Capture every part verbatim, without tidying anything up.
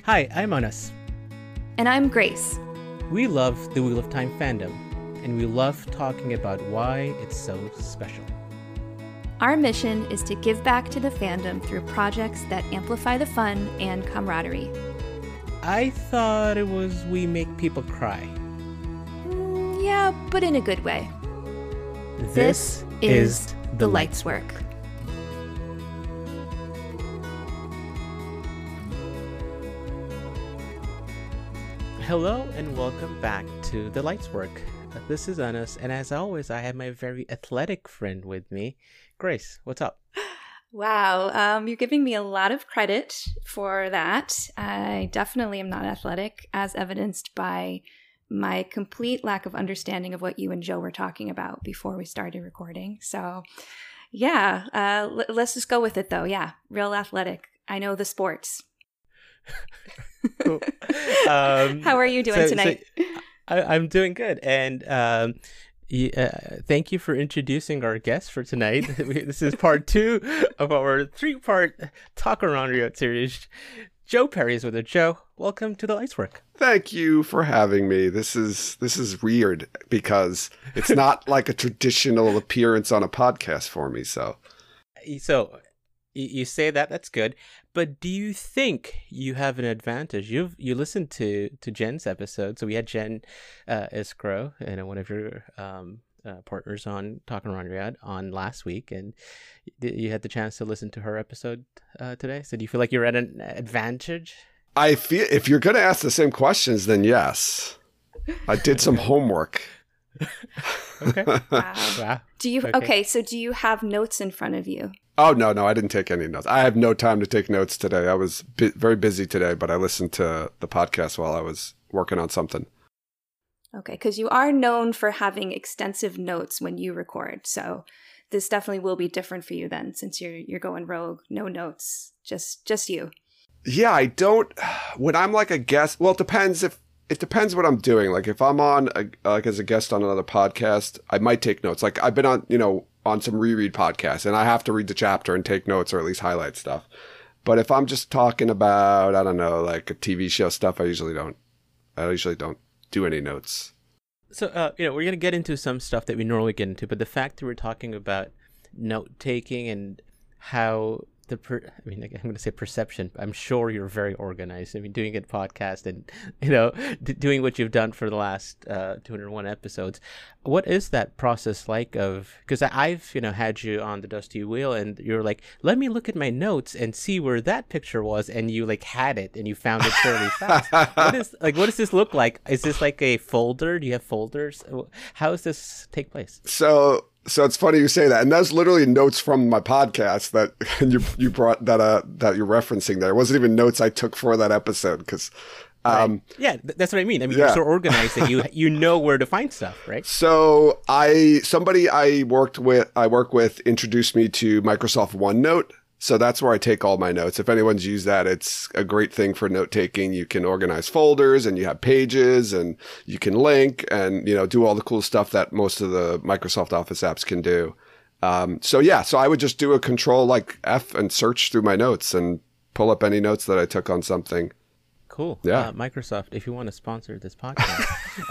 Hi, I'm Anas. And I'm Grace. We love the Wheel of Time fandom, and we love talking about why it's so special. Our mission is to give back to the fandom through projects that amplify the fun and camaraderie. I thought it was we make people cry. Mm, yeah, but in a good way. This, this is, is The Lights Work. Hello and welcome back to The Lights Work. This is Anas, and as always, I have my very athletic friend with me, Grace. What's up? Wow, um, you're giving me a lot of credit for that. I definitely am not athletic, as evidenced by my complete lack of understanding of what you and Joe were talking about before we started recording. So, yeah, uh, l- let's just go with it, though. Yeah, real athletic. I know the sports. Cool. Um, How are you doing so, tonight? So I, I'm doing good, and um, y- uh, thank you for introducing our guest for tonight. This is part two of our three-part Talk Around Riot series. Joe Perry is with us. Joe, welcome to The Lights Work. Thank you for having me. This is this is weird because it's not like a traditional appearance on a podcast for me. So, so you say that that's good. But do you think you have an advantage? You've you listened to, to Jen's episode, so we had Jen uh, Iskro, you know, one of your um, uh, partners on Talking Around Riyadh on last week, and you had the chance to listen to her episode uh, today. So do you feel like you're at an advantage? I feel if you're going to ask the same questions, then yes. I did some homework. Okay. Wow. Wow. Do you Okay. okay? So do you have notes in front of you? Oh, no, no, I didn't take any notes. I have no time to take notes today. I was bi- very busy today, but I listened to the podcast while I was working on something. Okay, because you are known for having extensive notes when you record. So this definitely will be different for you then, since you're you're going rogue, no notes, just just you. Yeah, I don't, when I'm like a guest, well, it depends if, it depends what I'm doing. Like if I'm on, a, like as a guest on another podcast, I might take notes. Like I've been on, you know, on some reread podcasts and I have to read the chapter and take notes or at least highlight stuff. But if I'm just talking about, I don't know, like a T V show stuff, I usually don't, I usually don't do any notes. So, uh, you know, we're going to get into some stuff that we normally get into, but the fact that we're talking about note-taking and how the, per- I mean, I'm going to say perception, but I'm sure you're very organized. I mean, doing a podcast and, you know, d- doing what you've done for the last uh, two hundred one episodes. What is that process like of, because I've, you know, had you on the Dusty Wheel and you're like, let me look at my notes and see where that picture was. And you like had it and you found it fairly fast. What is, like, what does this look like? Is this like a folder? Do you have folders? How does this take place? So, So it's funny you say that, and that's literally notes from my podcast that you you brought that uh that you're referencing there. It wasn't even notes I took for that episode because, um, right. yeah, th- that's what I mean. I mean, yeah. you're so organized that you you know where to find stuff, right? So I somebody I worked with I work with introduced me to Microsoft OneNote. So that's where I take all my notes. If anyone's used that, it's a great thing for note taking. You can organize folders and you have pages and you can link and, you know, do all the cool stuff that most of the Microsoft Office apps can do. Um, so yeah, so I would just do a control like F and search through my notes and pull up any notes that I took on something. Cool. Yeah. Uh, Microsoft, if you want to sponsor this podcast.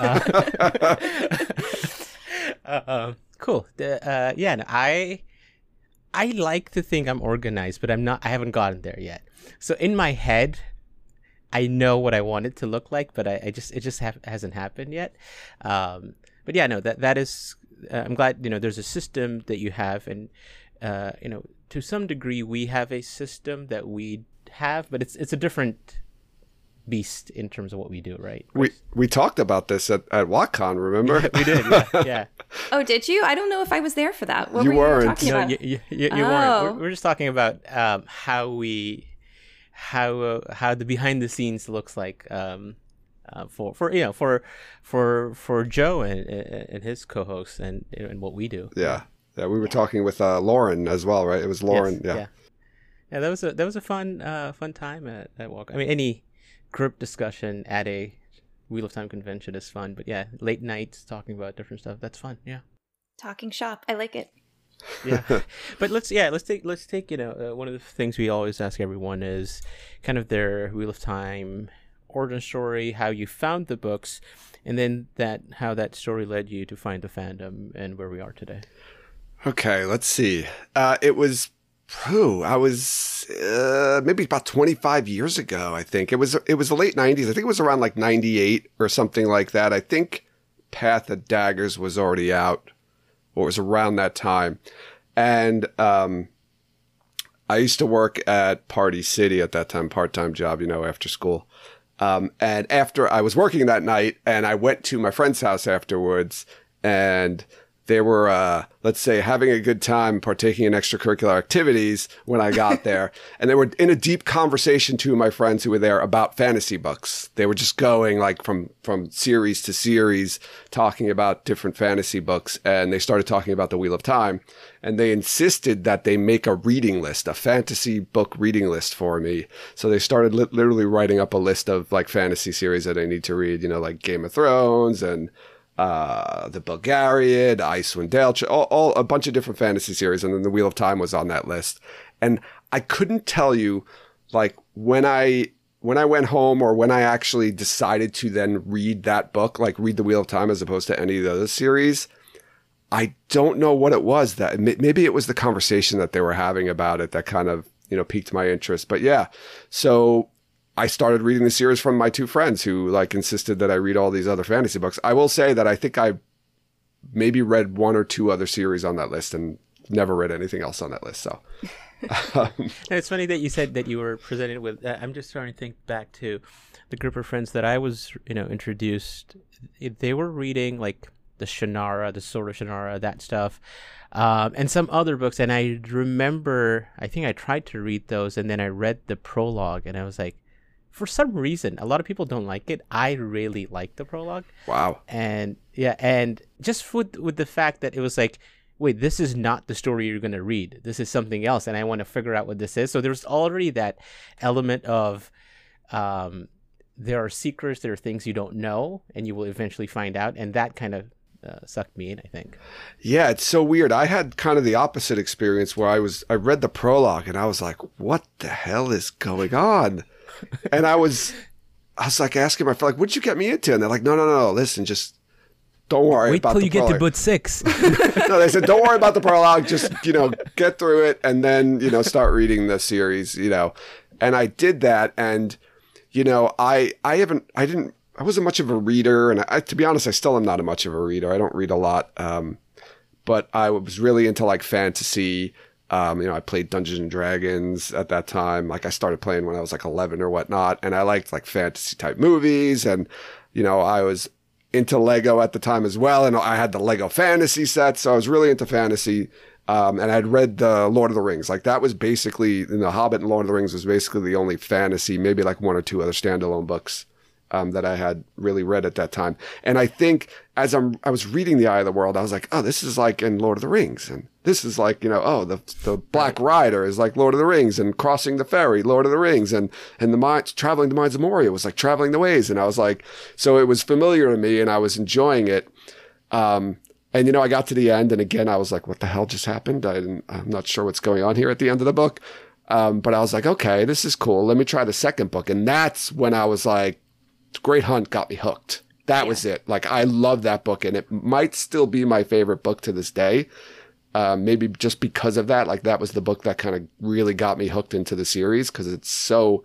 uh, uh, uh, cool. The, uh, yeah, no, I... I like to think I'm organized, but I'm not. I haven't gotten there yet. So in my head, I know what I want it to look like, but I, I just it just have, hasn't happened yet. Um, but yeah, no, that that is. Uh, I'm glad you know there's a system that you have, and uh, you know to some degree we have a system that we have, but it's it's a different beast in terms of what we do, right? We we talked about this at, at WatCon, remember? we did, yeah. yeah. Oh, did you? I don't know if I was there for that. What You were you weren't. talking No, about? you, you, you, you Oh. weren't. We're, we're just talking about um, how we, how uh, how the behind the scenes looks like um, uh, for for you know for for for Joe and and his co-hosts and and what we do. Yeah, yeah. We were talking with uh, Lauren as well, right? It was Lauren. Yes, yeah. yeah, yeah. That was a that was a fun uh, fun time at at Walk. I mean, any group discussion at a Wheel of Time convention is fun, but yeah, late nights talking about different stuff, that's fun. Yeah. Talking shop. I like it. Yeah, but let's yeah let's take let's take you know uh, one of the things we always ask everyone is kind of their Wheel of Time origin story, how you found the books, and then that how that story led you to find the fandom and where we are today. Okay, let's see. Uh, it was, whew, I was uh, maybe about twenty-five years ago. I think it was. It was the late nineties. I think it was around like ninety-eight or something like that. I think Path of Daggers was already out, or it was around that time. And um, I used to work at Party City at that time, part-time job, you know, after school. Um, and after I was working that night, and I went to my friend's house afterwards, and they were, uh, let's say, having a good time partaking in extracurricular activities when I got there. And they were in a deep conversation, two of my friends who were there, about fantasy books. They were just going like from, from series to series, talking about different fantasy books. And they started talking about the Wheel of Time. And they insisted that they make a reading list, a fantasy book reading list for me. So they started li- literally writing up a list of like fantasy series that I need to read, you know, like Game of Thrones and Uh, the Bulgarian, Icewind Dale, all, all a bunch of different fantasy series, and then the Wheel of Time was on that list. And I couldn't tell you, like when I when I went home or when I actually decided to then read that book, like read the Wheel of Time as opposed to any of the other series. I don't know what it was that maybe it was the conversation that they were having about it that kind of you know piqued my interest. But yeah, so I started reading the series from my two friends who like insisted that I read all these other fantasy books. I will say that I think I maybe read one or two other series on that list and never read anything else on that list. So um, it's funny that you said that you were presented with, uh, I'm just starting to think back to the group of friends that I was, you know, introduced. They were reading like the Shannara, the Sword of Shannara, that stuff. Um, and some other books. And I remember, I think I tried to read those and then I read the prologue and I was like, for some reason, a lot of people don't like it. I really like the prologue. Wow. And yeah, and just with with the fact that it was like, wait, this is not the story you're going to read. This is something else. And I want to figure out what this is. So there's already that element of um, there are secrets, there are things you don't know, and you will eventually find out. And that kind of uh, sucked me in, I think. Yeah, it's so weird. I had kind of the opposite experience where I was, I read the prologue and I was like, what the hell is going on? And I was, I was like asking my friend, like, what'd you get me into? And they're like, no, no, no, listen, just don't worry Wait about till the you prologue. get to book six. No, they said, don't worry about the prologue. Just, you know, get through it and then, you know, start reading the series, you know. And I did that. And, you know, I, I haven't, I didn't, I wasn't much of a reader. And I, to be honest, I still am not a much of a reader. I don't read a lot. Um, but I was really into like fantasy. Um, you know, I played Dungeons and Dragons at that time. Like I started playing when I was like eleven or whatnot. And I liked like fantasy type movies. And, you know, I was into Lego at the time as well. And I had the Lego fantasy set. So I was really into fantasy. Um, and I'd read the Lord of the Rings. Like that was basically, you know, Hobbit and Lord of the Rings was basically the only fantasy, maybe like one or two other standalone books um, that I had really read at that time. And I think as I'm, I was reading The Eye of the World, I was like, oh, this is like in Lord of the Rings. And this is like, you know, oh, the the Black Rider is like Lord of the Rings, and Crossing the Ferry, Lord of the Rings, and and the mines, Traveling the Mines of Moria was like Traveling the Ways. And I was like, so it was familiar to me and I was enjoying it. Um, and, you know, I got to the end and again, I was like, what the hell just happened? I didn't, I'm not sure what's going on here at the end of the book. Um, but I was like, okay, this is cool. Let me try the second book. And that's when I was like, Great Hunt got me hooked. That yeah. was it. Like, I love that book and it might still be my favorite book to this day. Um, maybe just because of that, like that was the book that kind of really got me hooked into the series because it's so,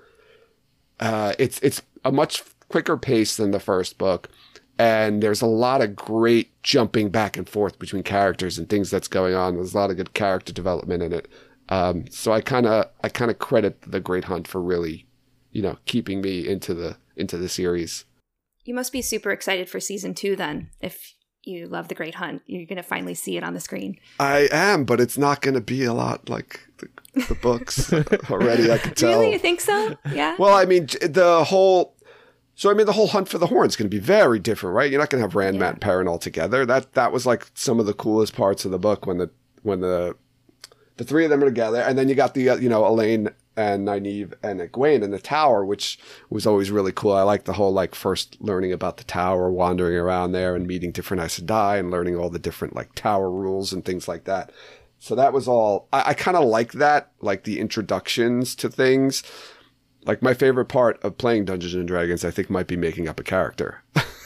uh, it's it's a much quicker pace than the first book, and there's a lot of great jumping back and forth between characters and things that's going on. There's a lot of good character development in it. Um, so I kind of I kind of credit The Great Hunt for really, you know, keeping me into the into the series. You must be super excited for season two then, if you love The Great Hunt. You're going to finally see it on the screen. I am, but it's not going to be a lot like the, the books already, I can tell. Really? You think so? Yeah? Well, I mean, the whole... So, I mean, the whole Hunt for the Horn is going to be very different, right? You're not going to have Rand, yeah. Mat, and Perrin all together. That that was like some of the coolest parts of the book when the when the the three of them are together. And then you got the, uh, you know, Elaine and Nynaeve and Egwene in the tower, which was always really cool. I liked the whole, like, first learning about the tower, wandering around there and meeting different Aes Sedai and learning all the different, like, tower rules and things like that. So that was all. I, I kind of like that, like the introductions to things. Like my favorite part of playing Dungeons and Dragons, I think, might be making up a character.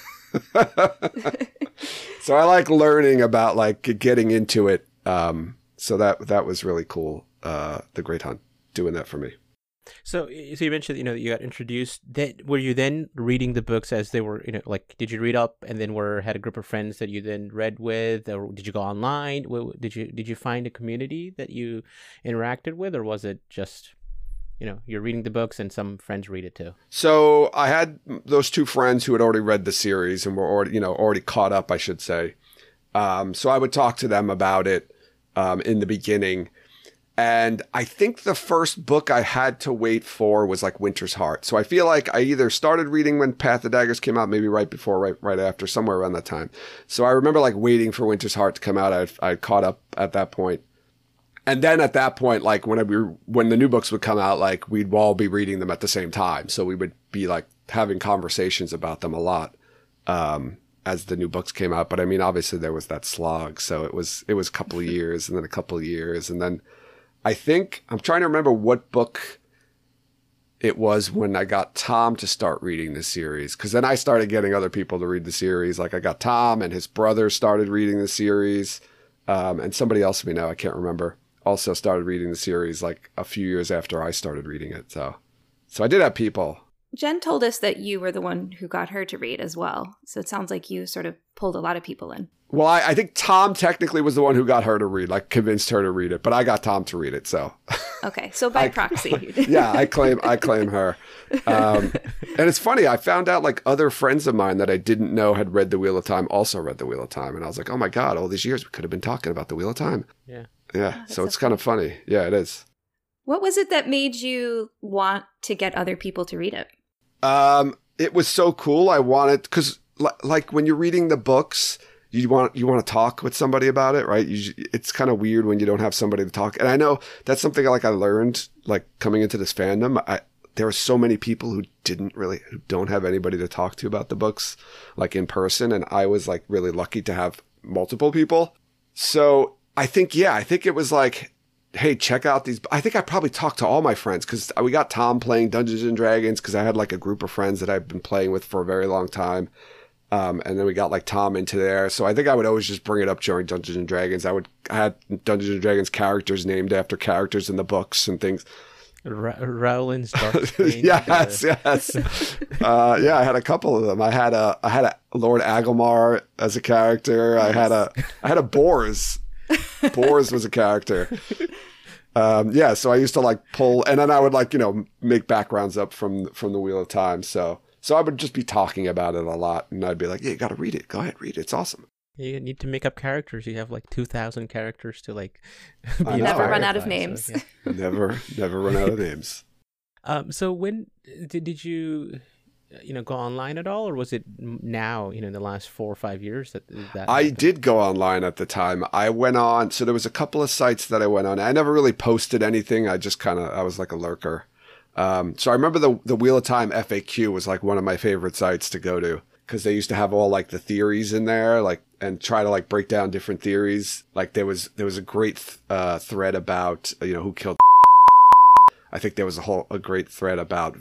So I like learning about like getting into it. Um, so that that was really cool. Uh, the Great Hunt doing that for me. So, so you mentioned, you know, you got introduced. That were you then reading the books as they were, you know, like did you read up and then were had a group of friends that you then read with, or did you go online? Did you did you find a community that you interacted with, or was it just, you know, you're reading the books and some friends read it too? So I had those two friends who had already read the series and were already, you know, already caught up, I should say. Um, so I would talk to them about it um, in the beginning. And I think the first book I had to wait for was like Winter's Heart. So I feel like I either started reading when Path of Daggers came out, maybe right before, right right after, somewhere around that time. So I remember like waiting for Winter's Heart to come out. I I caught up at that point. And then at that point, like when we were, when the new books would come out, like we'd all be reading them at the same time. So we would be like having conversations about them a lot um, as the new books came out. But I mean, obviously there was that slog. So it was it was a couple of years and then a couple of years and then. I think, I'm trying to remember what book it was when I got Tom to start reading the series. Because then I started getting other people to read the series. Like I got Tom and his brother started reading the series. Um, and somebody else we know, I can't remember, also started reading the series like a few years after I started reading it. So, so I did have people. Jen told us that you were the one who got her to read as well. So it sounds like you sort of pulled a lot of people in. Well, I, I think Tom technically was the one who got her to read, like convinced her to read it, but I got Tom to read it. So, okay, so by I, proxy, you did. Yeah, I claim I claim her. Um, and it's funny, I found out like other friends of mine that I didn't know had read The Wheel of Time also read The Wheel of Time, and I was like, oh my god, all these years we could have been talking about The Wheel of Time. Yeah, yeah. Oh, so it's so kind of funny. Yeah, it is. What was it that made you want to get other people to read it? Um, it was so cool. I wanted because l- like when you're reading the books. You want you want to talk with somebody about it, right? You, it's kind of weird when you don't have somebody to talk. And I know that's something like I learned, like coming into this fandom. I, there are so many people who didn't really, who don't have anybody to talk to about the books, like in person. And I was like really lucky to have multiple people. So I think, yeah, I think it was like, hey, check out these. I think I probably talked to all my friends because we got Tom playing Dungeons and Dragons because I had like a group of friends that I've been playing with for a very long time. Um, and then we got like Tom into there. So I think I would always just bring it up during Dungeons and Dragons. I would, I had Dungeons and Dragons characters named after characters in the books and things. Ra- Rowland's Darksbane. yes, uh... yes. uh, yeah, I had a couple of them. I had a, I had a Lord Agelmar as a character. I had a, I had a Bors. Bors was a character. Um, yeah. So I used to like pull, and then I would like, you know, make backgrounds up from, from the Wheel of Time. So. So I would just be talking about it a lot, and I'd be like, yeah, you got to read it. Go ahead, read it. It's awesome. You need to make up characters. You have like two thousand characters to like be never run out of names. So, yeah. never, never run out of names. Um, so when did, did you, you know, go online at all, or was it now, you know, in the last four or five years that that I happened? did go online at the time. I went on, so there was a couple of sites that I went on. I never really posted anything. I just kind of, I was like a lurker. Um, so I remember the the Wheel of Time F A Q was like one of my favorite sites to go to because they used to have all like the theories in there, like, and try to like break down different theories. Like there was there was a great th- uh, thread about, you know, who killed. I think there was a whole a great thread about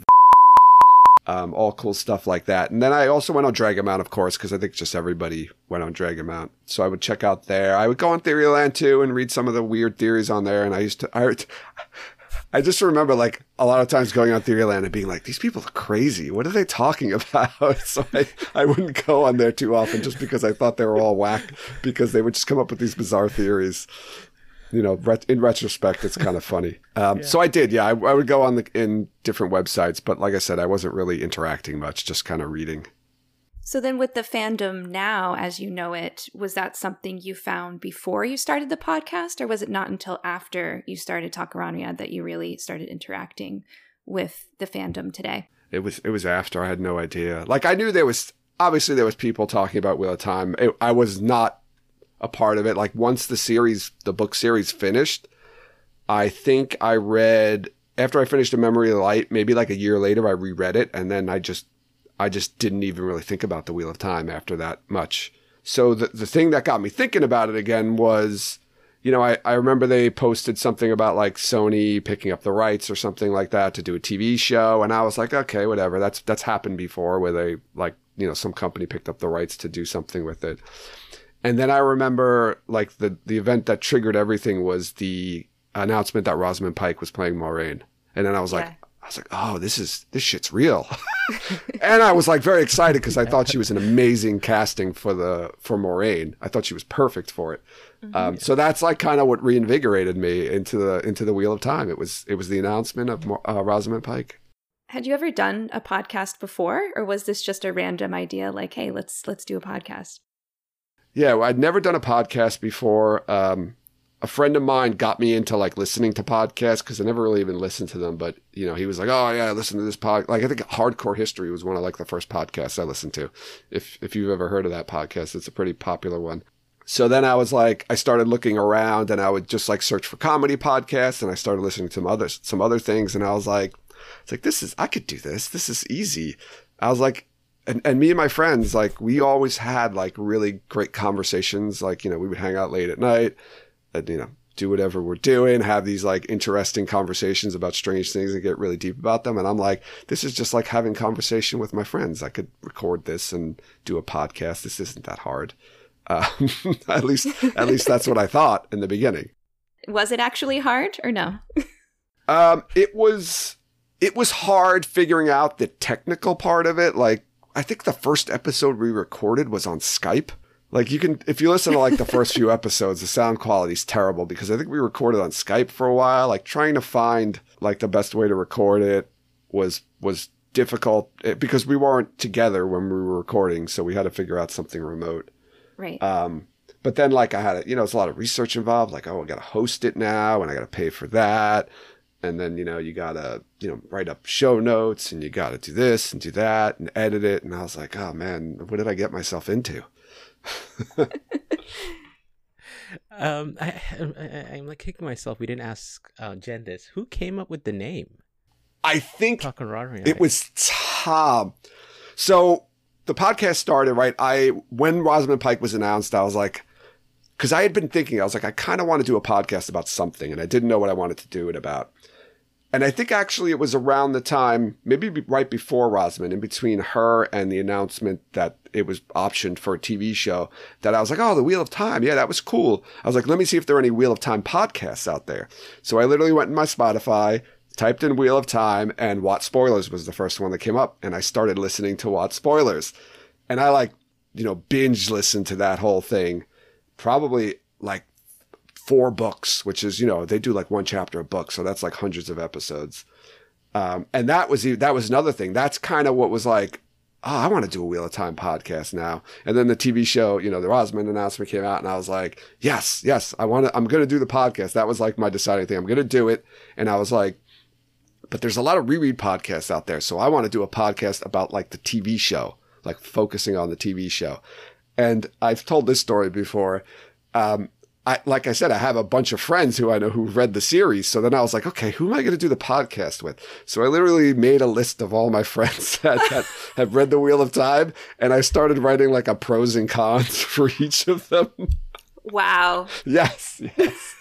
um, all cool stuff like that. And then I also went on Dragonmount, of course, because I think just everybody went on Dragonmount. So I would check out there. I would go on Theoryland too and read some of the weird theories on there. And I used to. I, I just remember like a lot of times going on Theoryland and being like, these people are crazy. What are they talking about? So I, I wouldn't go on there too often just because I thought they were all whack because they would just come up with these bizarre theories. You know, in retrospect, it's kind of funny. Um, yeah. So I did, yeah. I, I would go on the, in different websites, but like I said, I wasn't really interacting much, just kind of reading. So then with the fandom now, as you know it, was that something you found before you started the podcast, or was it not until after you started Talkerania that you really started interacting with the fandom today? It was it was after. I had no idea. Like, I knew there was, obviously there was people talking about Wheel of Time. It, I was not a part of it. Like, once the series, the book series finished, I think I read, after I finished A Memory of Light, maybe like a year later, I reread it, and then I just I just didn't even really think about the Wheel of Time after that much. So the the thing that got me thinking about it again was, you know, I, I remember they posted something about like Sony picking up the rights or something like that to do a T V show. And I was like, okay, whatever. That's, that's happened before where they like, you know, some company picked up the rights to do something with it. And then I remember like the, the event that triggered everything was the announcement that Rosamund Pike was playing Moiraine. And then I was yeah. like, I was like, oh, this is, this shit's real. And I was like very excited because I thought she was an amazing casting for the, for Moiraine. I thought she was perfect for it. Mm-hmm. Um, so that's like kind of what reinvigorated me into the, into the Wheel of Time. It was, it was the announcement of uh, Rosamund Pike. Had you ever done a podcast before, or was this just a random idea? Like, hey, let's, let's do a podcast. Yeah. Well, I'd never done a podcast before. Um, A friend of mine got me into like listening to podcasts because I never really even listened to them. But, you know, he was like, oh, yeah, listen to this pod. Like, I think Hardcore History was one of like the first podcasts I listened to. If if you've ever heard of that podcast, it's a pretty popular one. So then I was like, I started looking around and I would just like search for comedy podcasts and I started listening to some other, some other things. And I was like, it's like, this is, I could do this. This is easy. I was like, And and me and my friends, like, we always had like really great conversations. Like, you know, we would hang out late at night. And, you know, do whatever we're doing, have these like interesting conversations about strange things and get really deep about them. And I'm like, this is just like having conversation with my friends. I could record this and do a podcast. This isn't that hard. Uh, at least, at least that's what I thought in the beginning. Was it actually hard or no? um, it was, it was hard figuring out the technical part of it. Like, I think the first episode we recorded was on Skype. Like you can, if you listen to like the first few episodes, the sound quality is terrible because I think we recorded on Skype for a while. Like trying to find like the best way to record it was, was difficult because we weren't together when we were recording. So we had to figure out something remote. Right. Um, but then like I had, you know, it's a lot of research involved. Like, oh, I got to host it now and I got to pay for that. And then, you know, you got to, you know, write up show notes and you got to do this and do that and edit it. And I was like, oh man, what did I get myself into? um, I, I, I'm like kicking myself. We didn't ask uh, Jen this. Who came up with the name? I think Takarari. It was Tom. So the podcast started, right? I when Rosamund Pike was announced, I was like, because I had been thinking, I was like, I kind of want to do a podcast about something, and I didn't know what I wanted to do it about. And I think actually it was around the time, maybe right before Rosamund, in between her and the announcement that it was optioned for a T V show, that I was like, oh, the Wheel of Time. Yeah, that was cool. I was like, let me see if there are any Wheel of Time podcasts out there. So I literally went in my Spotify, typed in Wheel of Time, and What Spoilers was the first one that came up. And I started listening to What Spoilers. And I like, you know, binge listened to that whole thing, probably like four books, which is, you know, they do like one chapter a book. So that's like hundreds of episodes. Um, and that was, that was another thing. That's kind of what was like, oh, I want to do a Wheel of Time podcast now. And then the T V show, you know, the Rosamund announcement came out and I was like, yes, yes, I want to, I'm going to do the podcast. That was like my deciding thing. I'm going to do it. And I was like, but there's a lot of reread podcasts out there. So I want to do a podcast about like the T V show, like focusing on the T V show. And I've told this story before. Um, I, like I said, I have a bunch of friends who I know who read the series. So then I was like, okay, who am I going to do the podcast with? So I literally made a list of all my friends that, that have read the Wheel of Time. And I started writing like a pros and cons for each of them. Wow. Yes. Yes.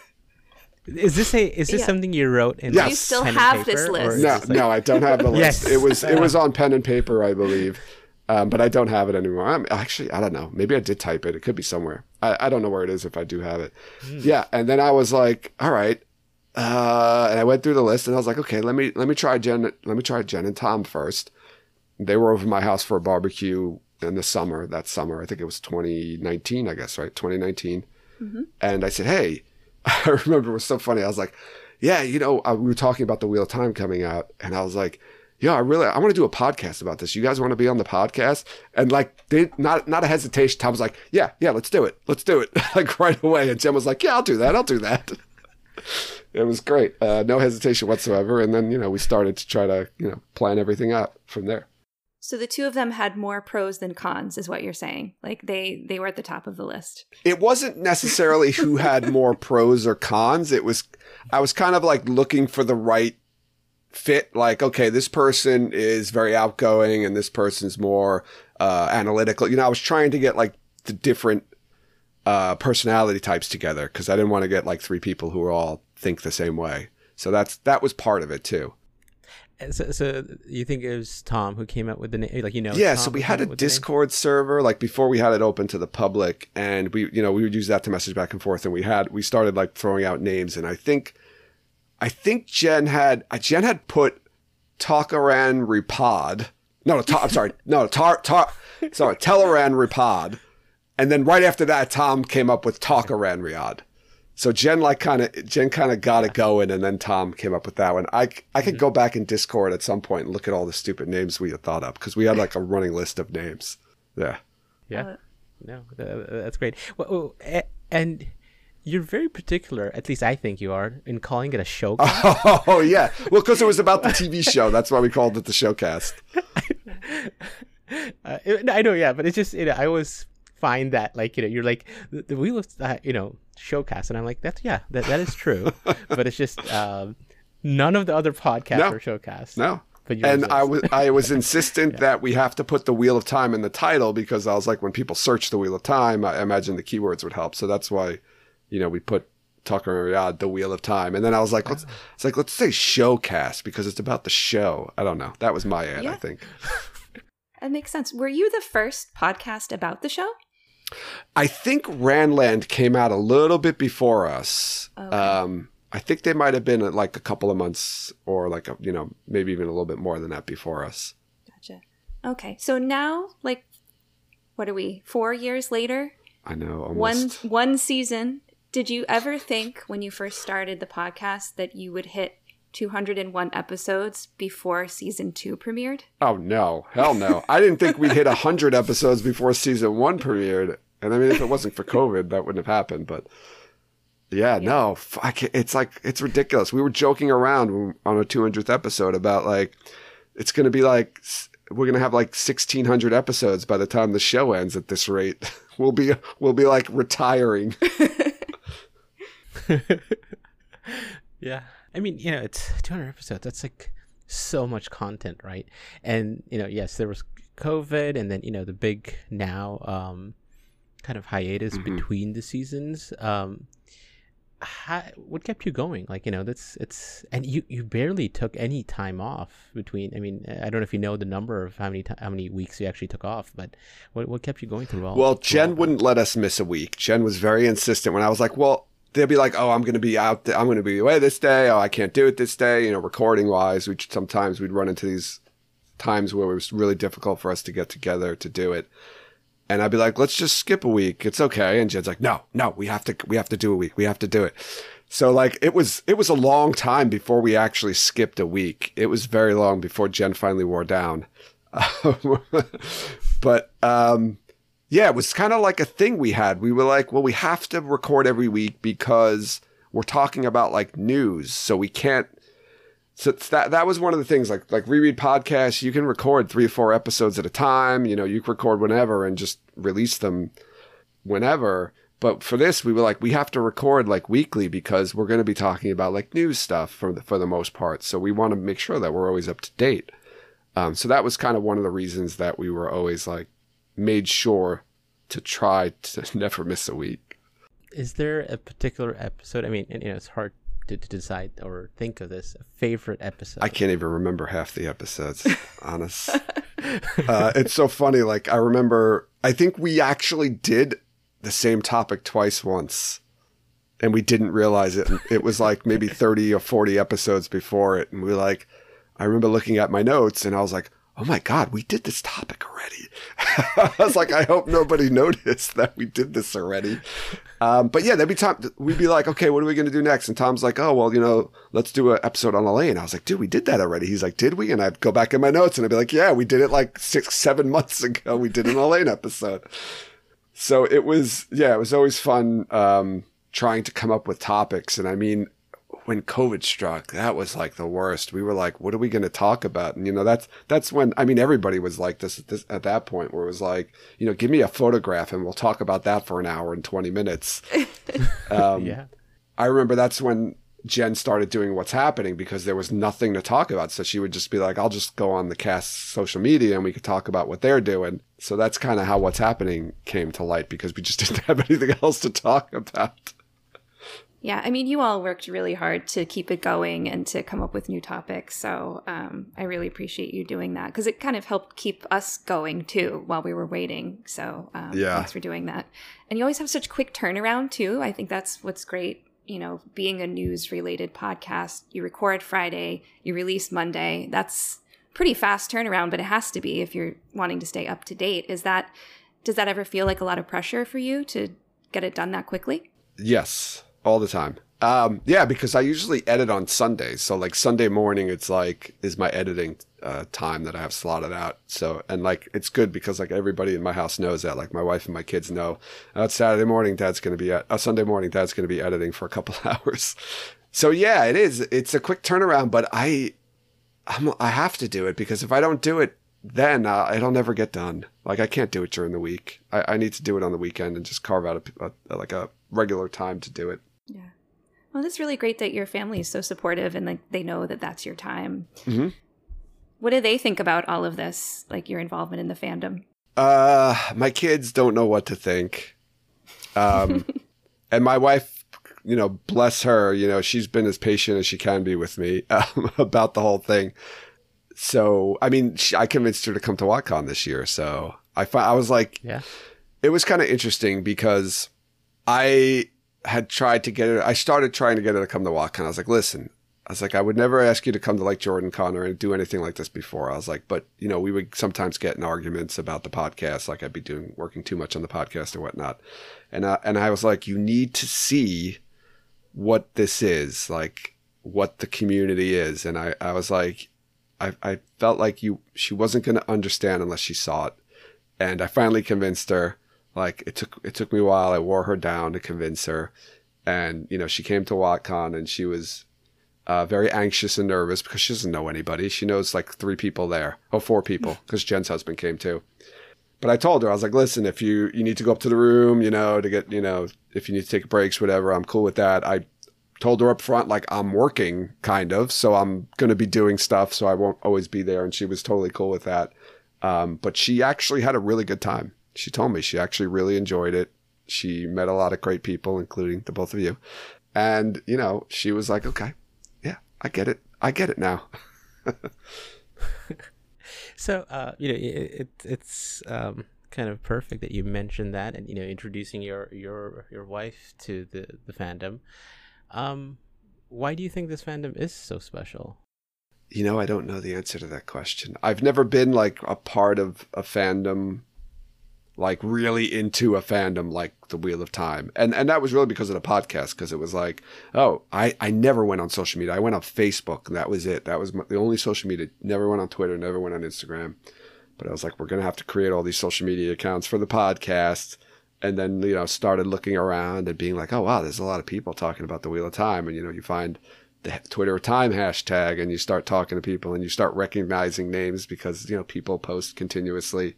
Is this a is this yeah. something you wrote in? Yes. Do you still pen have and paper, this list? No, like... no, I don't have the list. Yes. It was it was on pen and paper, I believe. Um, but I don't have it anymore. I'm, actually, I don't know. Maybe I did type it. It could be somewhere. I, I don't know where it is if I do have it. Mm. Yeah. And then I was like, all right. Uh, and I went through the list and I was like, okay, let me, let me try Jen. Let me try Jen and Tom first. They were over my house for a barbecue in the summer, that summer. I think it was twenty nineteen, I guess, right? twenty nineteen. Mm-hmm. And I said, hey, I remember it was so funny. I was like, yeah, you know, uh, we were talking about the Wheel of Time coming out. And I was like, yeah, I really, I want to do a podcast about this. You guys want to be on the podcast? And like, they, not, not a hesitation. Tom was like, yeah, yeah, let's do it. Let's do it. Like right away. And Jen was like, yeah, I'll do that. I'll do that. It was great. Uh, no hesitation whatsoever. And then, you know, we started to try to, you know, plan everything out from there. So the two of them had more pros than cons, is what you're saying. Like they, they were at the top of the list. It wasn't necessarily who had more pros or cons. It was, I was kind of like looking for the right fit. Like, okay, this person is very outgoing and this person's more uh, analytical. You know, I was trying to get like the different uh, personality types together because I didn't want to get like three people who all think the same way. So that's that was part of it too. So, so you think it was Tom who came up with the name? Like, you know, yeah. Tom So we had a with the name? Discord server like before we had it open to the public, and we, you know, we would use that to message back and forth. And we had we started like throwing out names, and I think, I think Jen had Jen had put Talkaran Ripod. No, no, ta- I'm sorry, no, tar, tar, sorry, Teleran Ripod, and then right after that, Tom came up with Talkaran Riyadh. So Jen like kind of Jen kind of got it going, and then Tom came up with that one. I, I could go back in Discord at some point and look at all the stupid names we had thought up because we had like a running list of names. Yeah, yeah, no, that's great. Well, and you're very particular, at least I think you are, in calling it a showcast. Oh yeah, well, because it was about the T V show. That's why we called it the showcast. uh, I know, yeah, but it's just you know I always find that like you know you're like the, the wheel of uh, you know. showcast, and I'm like, that's yeah, that that is true, but it's just um, none of the other podcasts no. are showcasts. No, but and is. I was I was insistent yeah. that we have to put the Wheel of Time in the title because I was like, when people search the Wheel of Time, I imagine the keywords would help. So that's why, you know, we put Tucker and Riyadh, the Wheel of Time, and then I was like, let's it's like let's say showcast because it's about the show. I don't know. That was my ad, yeah. I think. That makes sense. Were you the first podcast about the show? I think Ranland came out a little bit before us. Okay. Um, I think they might have been like a couple of months or like, a, you know, maybe even a little bit more than that before us. Gotcha. Okay. So now, like, what are we, four years later? I know. Almost. One, one season. Did you ever think when you first started the podcast that you would hit two hundred one episodes before season two premiered? Oh, no. Hell no. I didn't think we'd hit one hundred episodes before season one premiered. And I mean, if it wasn't for COVID, that wouldn't have happened. But yeah, yeah. no. Fuck, it's like, it's ridiculous. We were joking around on our two hundredth episode about like, it's going to be like, we're going to have like sixteen hundred episodes by the time the show ends at this rate. We'll be, we'll be like retiring. Yeah. I mean, you know, it's two hundred episodes. That's like so much content, right? And, you know, yes, there was COVID and then, you know, the big now um, kind of hiatus mm-hmm. between the seasons. Um, how, what kept you going? Like, you know, that's, it's, and you, you barely took any time off between, I mean, I don't know if you know the number of how many, t- how many weeks you actually took off, but what, what kept you going through all Well, through Jen all wouldn't let us miss a week. Jen was very insistent when I was like, well, they'll be like, oh, I'm going to be out. Th- I'm going to be away this day. Oh, I can't do it this day. You know, recording wise, we sometimes we'd run into these times where it was really difficult for us to get together to do it. And I'd be like, let's just skip a week. It's okay. And Jen's like, no, no, we have to, we have to do a week. We have to do it. So like, it was, it was a long time before we actually skipped a week. It was very long before Jen finally wore down. But, um, yeah, it was kind of like a thing we had. We were like, well, we have to record every week because we're talking about like news. So we can't. So that that was one of the things like like Reread podcasts. You can record three or four episodes at a time. You know, you can record whenever and just release them whenever. But for this, we were like, we have to record like weekly because we're going to be talking about like news stuff for the, for the most part. So we want to make sure that we're always up to date. Um, so that was kind of one of the reasons that we were always like, made sure to try to never miss a week. Is there a particular episode? I mean, and, you know, it's hard to, to decide or think of this, a favorite episode. I can't even remember half the episodes, honest. uh, it's so funny. Like, I remember, I think we actually did the same topic twice once, and we didn't realize it. It was like maybe thirty or forty episodes before it, and we were like, I remember looking at my notes, and I was like, oh my God, we did this topic already. I was like, I hope nobody noticed that we did this already. Um, but yeah, there'd be time, we'd be like, okay, what are we going to do next? And Tom's like, oh, well, you know, let's do an episode on Elaine. I was like, dude, we did that already. He's like, did we? And I'd go back in my notes and I'd be like, yeah, we did it like six, seven months ago. We did an Elaine episode. So it was, yeah, it was always fun um, trying to come up with topics. And I mean, when COVID struck, that was like the worst. We were like, what are we going to talk about? And, you know, that's, that's when, I mean, everybody was like this, this at that point where it was like, you know, give me a photograph and we'll talk about that for an hour and twenty minutes. Um, yeah. I remember that's when Jen started doing What's Happening because there was nothing to talk about. So she would just be like, I'll just go on the cast social media and we could talk about what they're doing. So that's kind of how What's Happening came to light, because we just didn't have anything else to talk about. Yeah, I mean, you all worked really hard to keep it going and to come up with new topics. So um, I really appreciate you doing that, because it kind of helped keep us going too while we were waiting. So um, yeah. Thanks for doing that. And you always have such quick turnaround too. I think that's what's great. You know, being a news related podcast, you record Friday, you release Monday. That's pretty fast turnaround, but it has to be if you're wanting to stay up to date. Is that, does that ever feel like a lot of pressure for you to get it done that quickly? Yes. All the time. Um, yeah, because I usually edit on Sundays. So like Sunday morning, it's like, is my editing uh, time that I have slotted out. So, and like, it's good because like everybody in my house knows that, like my wife and my kids know, oh, it's Saturday morning, Dad's going to be at, uh, Sunday morning, Dad's going to be editing for a couple hours. So yeah, it is. It's a quick turnaround, but I, I'm, I have to do it, because if I don't do it, then uh, it'll never get done. Like I can't do it during the week. I, I need to do it on the weekend and just carve out a, a like a regular time to do it. Yeah. Well, it's really great that your family is so supportive and like they know that that's your time. Mm-hmm. What do they think about all of this, like your involvement in the fandom? Uh, my kids don't know what to think. Um, and my wife, you know, bless her, you know, she's been as patient as she can be with me um, about the whole thing. So, I mean, she, I convinced her to come to WatCon this year. So I, I was like, yeah, it was kind of interesting because I had tried to get her, I started trying to get her to come to WatCon. I was like, listen, I was like, I would never ask you to come to like Jordan Con or do anything like this before. I was like, but you know, we would sometimes get in arguments about the podcast. Like I'd be doing, working too much on the podcast or whatnot. And, uh, and I was like, you need to see what this is, like what the community is. And I, I was like, I, I felt like you, she wasn't going to understand unless she saw it. And I finally convinced her. Like it took it took me a while. I wore her down to convince her, and you know she came to WatCon and she was uh, very anxious and nervous because she doesn't know anybody. She knows like three people there, oh four people, because Jen's husband came too. But I told her, I was like, listen, if you you need to go up to the room, you know, to get, you know, if you need to take breaks, whatever, I'm cool with that. I told her up front, like I'm working kind of, so I'm going to be doing stuff, so I won't always be there, and she was totally cool with that. Um, but she actually had a really good time. She told me she actually really enjoyed it. She met a lot of great people, including the both of you. And, you know, she was like, okay, yeah, I get it. I get it now. So, uh, you know, it, it it's um, kind of perfect that you mentioned that, and, you know, introducing your your, your wife to the, the fandom. Um, why do you think this fandom is so special? You know, I don't know the answer to that question. I've never been like a part of a fandom, like really into a fandom like the Wheel of Time. And and that was really because of the podcast, because it was like, oh, I, I never went on social media. I went on Facebook, and that was it. That was my, the only social media. Never went on Twitter, never went on Instagram. But I was like, we're going to have to create all these social media accounts for the podcast. And then, you know, started looking around and being like, oh, wow, there's a lot of people talking about the Wheel of Time. And, you know, you find the Twitter Time hashtag and you start talking to people and you start recognizing names because, you know, people post continuously.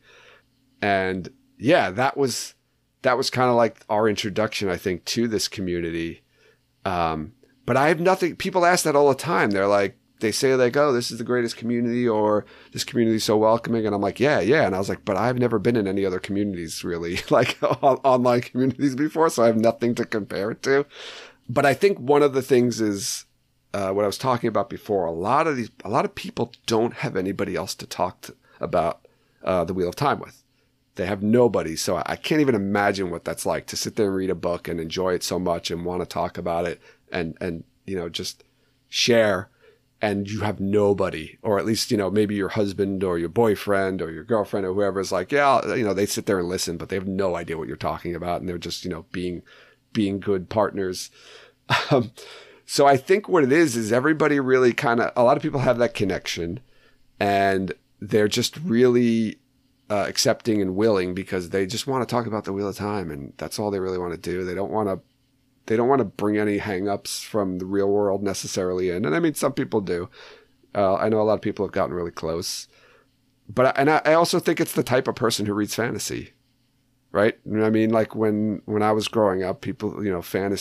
And yeah, that was, that was kind of like our introduction, I think, to this community. Um, but I have nothing, people ask that all the time. They're like, they say like, oh, this is the greatest community, or this community is so welcoming. And I'm like, yeah, yeah. And I was like, but I've never been in any other communities really, like online communities before. So I have nothing to compare it to. But I think one of the things is uh, what I was talking about before. A lot of these, a lot of people don't have anybody else to talk to about uh, the Wheel of Time with. They have nobody. So I can't even imagine what that's like to sit there and read a book and enjoy it so much and want to talk about it and, and, you know, just share. And you have nobody, or at least, you know, maybe your husband or your boyfriend or your girlfriend or whoever is like, yeah, you know, they sit there and listen, but they have no idea what you're talking about. And they're just, you know, being, being good partners. Um, so I think what it is, is everybody really kind of, a lot of people have that connection and they're just really uh, accepting and willing because they just want to talk about the Wheel of Time. And that's all they really want to do. They don't want to They don't want to bring any hang-ups from the real world necessarily in. And I mean, some people do. Uh, I know a lot of people have gotten really close. But and I, I also think it's the type of person who reads fantasy, right? You know what I mean? Like when, when I was growing up, people, you know, fantasy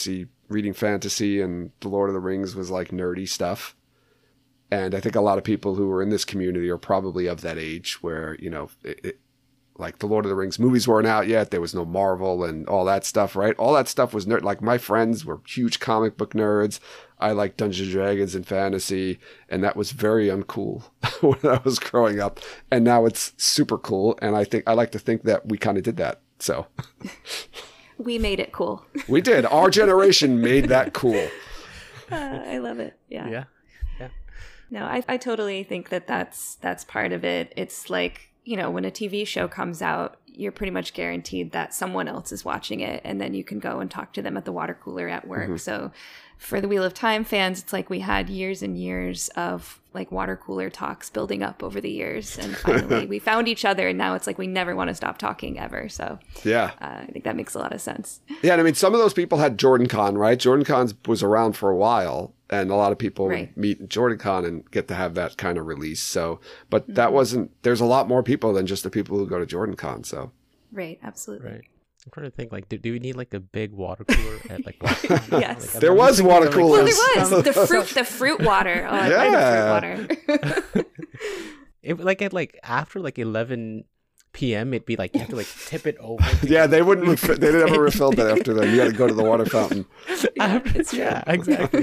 reading fantasy, and The Lord of the Rings was like nerdy stuff. And I think a lot of people who were in this community are probably of that age where, you know, it, it, like the Lord of the Rings movies weren't out yet. There was no Marvel and all that stuff, right? All that stuff was nerd. Like my friends were huge comic book nerds. I liked Dungeons and Dragons and fantasy, and that was very uncool when I was growing up. And now it's super cool. And I think I like to think that we kind of did that. So we made it cool. We did. Our generation made that cool. Uh, I love it. Yeah. Yeah. No, I, I totally think that that's that's part of it. It's like, you know, when a T V show comes out, you're pretty much guaranteed that someone else is watching it, and then you can go and talk to them at the water cooler at work. Mm-hmm. So for the Wheel of Time fans, it's like we had years and years of like water cooler talks building up over the years, and finally we found each other, and now it's like we never want to stop talking ever. So yeah, uh, I think that makes a lot of sense. Yeah, and I mean, some of those people had JordanCon, right? JordanCon was around for a while, and a lot of people right. would meet in JordanCon and get to have that kind of release. So, but mm-hmm. that wasn't. There's a lot more people than just the people who go to JordanCon. So, right, absolutely. Right. I'm trying to think, like, do, do we need like a big water cooler at like? Yes, like, there was water coolers. Well, there was the fruit, the fruit water. Oh, I yeah, the fruit water. It like at like after like eleven p.m. it'd be like you have to like tip it over. Yeah, they wouldn't. Refi- they never refilled it after that. You got to go to the water fountain. Yeah, it's true. Yeah, exactly.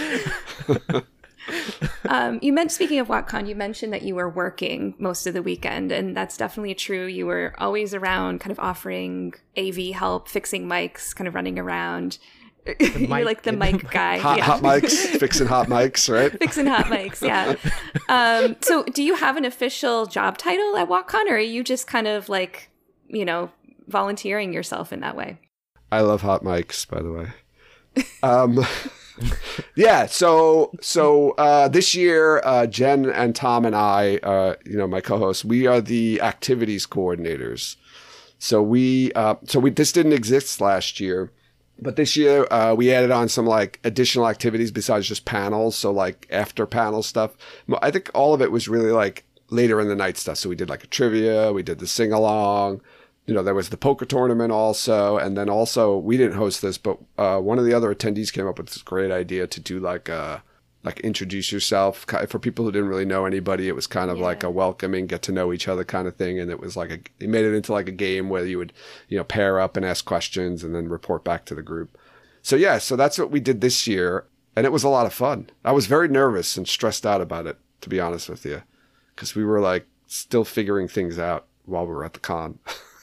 um, you meant speaking of WotCon, you mentioned that you were working most of the weekend, and that's definitely true. You were always around, kind of offering A V help, fixing mics, kind of running around. You're like the mic guy. Hot, yeah. hot mics, fixing hot mics, right? Fixing hot mics, yeah. Um, so do you have an official job title at WotCon, or are you just kind of like, you know, volunteering yourself in that way? I love hot mics, by the way. Um, yeah, so so uh, this year, uh, Jen and Tom and I, uh, you know, my co-hosts, we are the activities coordinators. So we, uh, so we this didn't exist last year. But this year, uh, we added on some like additional activities besides just panels. So like after panel stuff, I think all of it was really like later in the night stuff. So we did like a trivia, we did the sing along, you know, there was the poker tournament also. And then also we didn't host this, but uh, one of the other attendees came up with this great idea to do like a, like introduce yourself for people who didn't really know anybody. It was kind of yeah. like a welcoming, get to know each other kind of thing. And it was like a, he made it into like a game where you would, you know, pair up and ask questions and then report back to the group. So yeah, so that's what we did this year. And it was a lot of fun. I was very nervous and stressed out about it, to be honest with you, because we were like still figuring things out while we were at the con.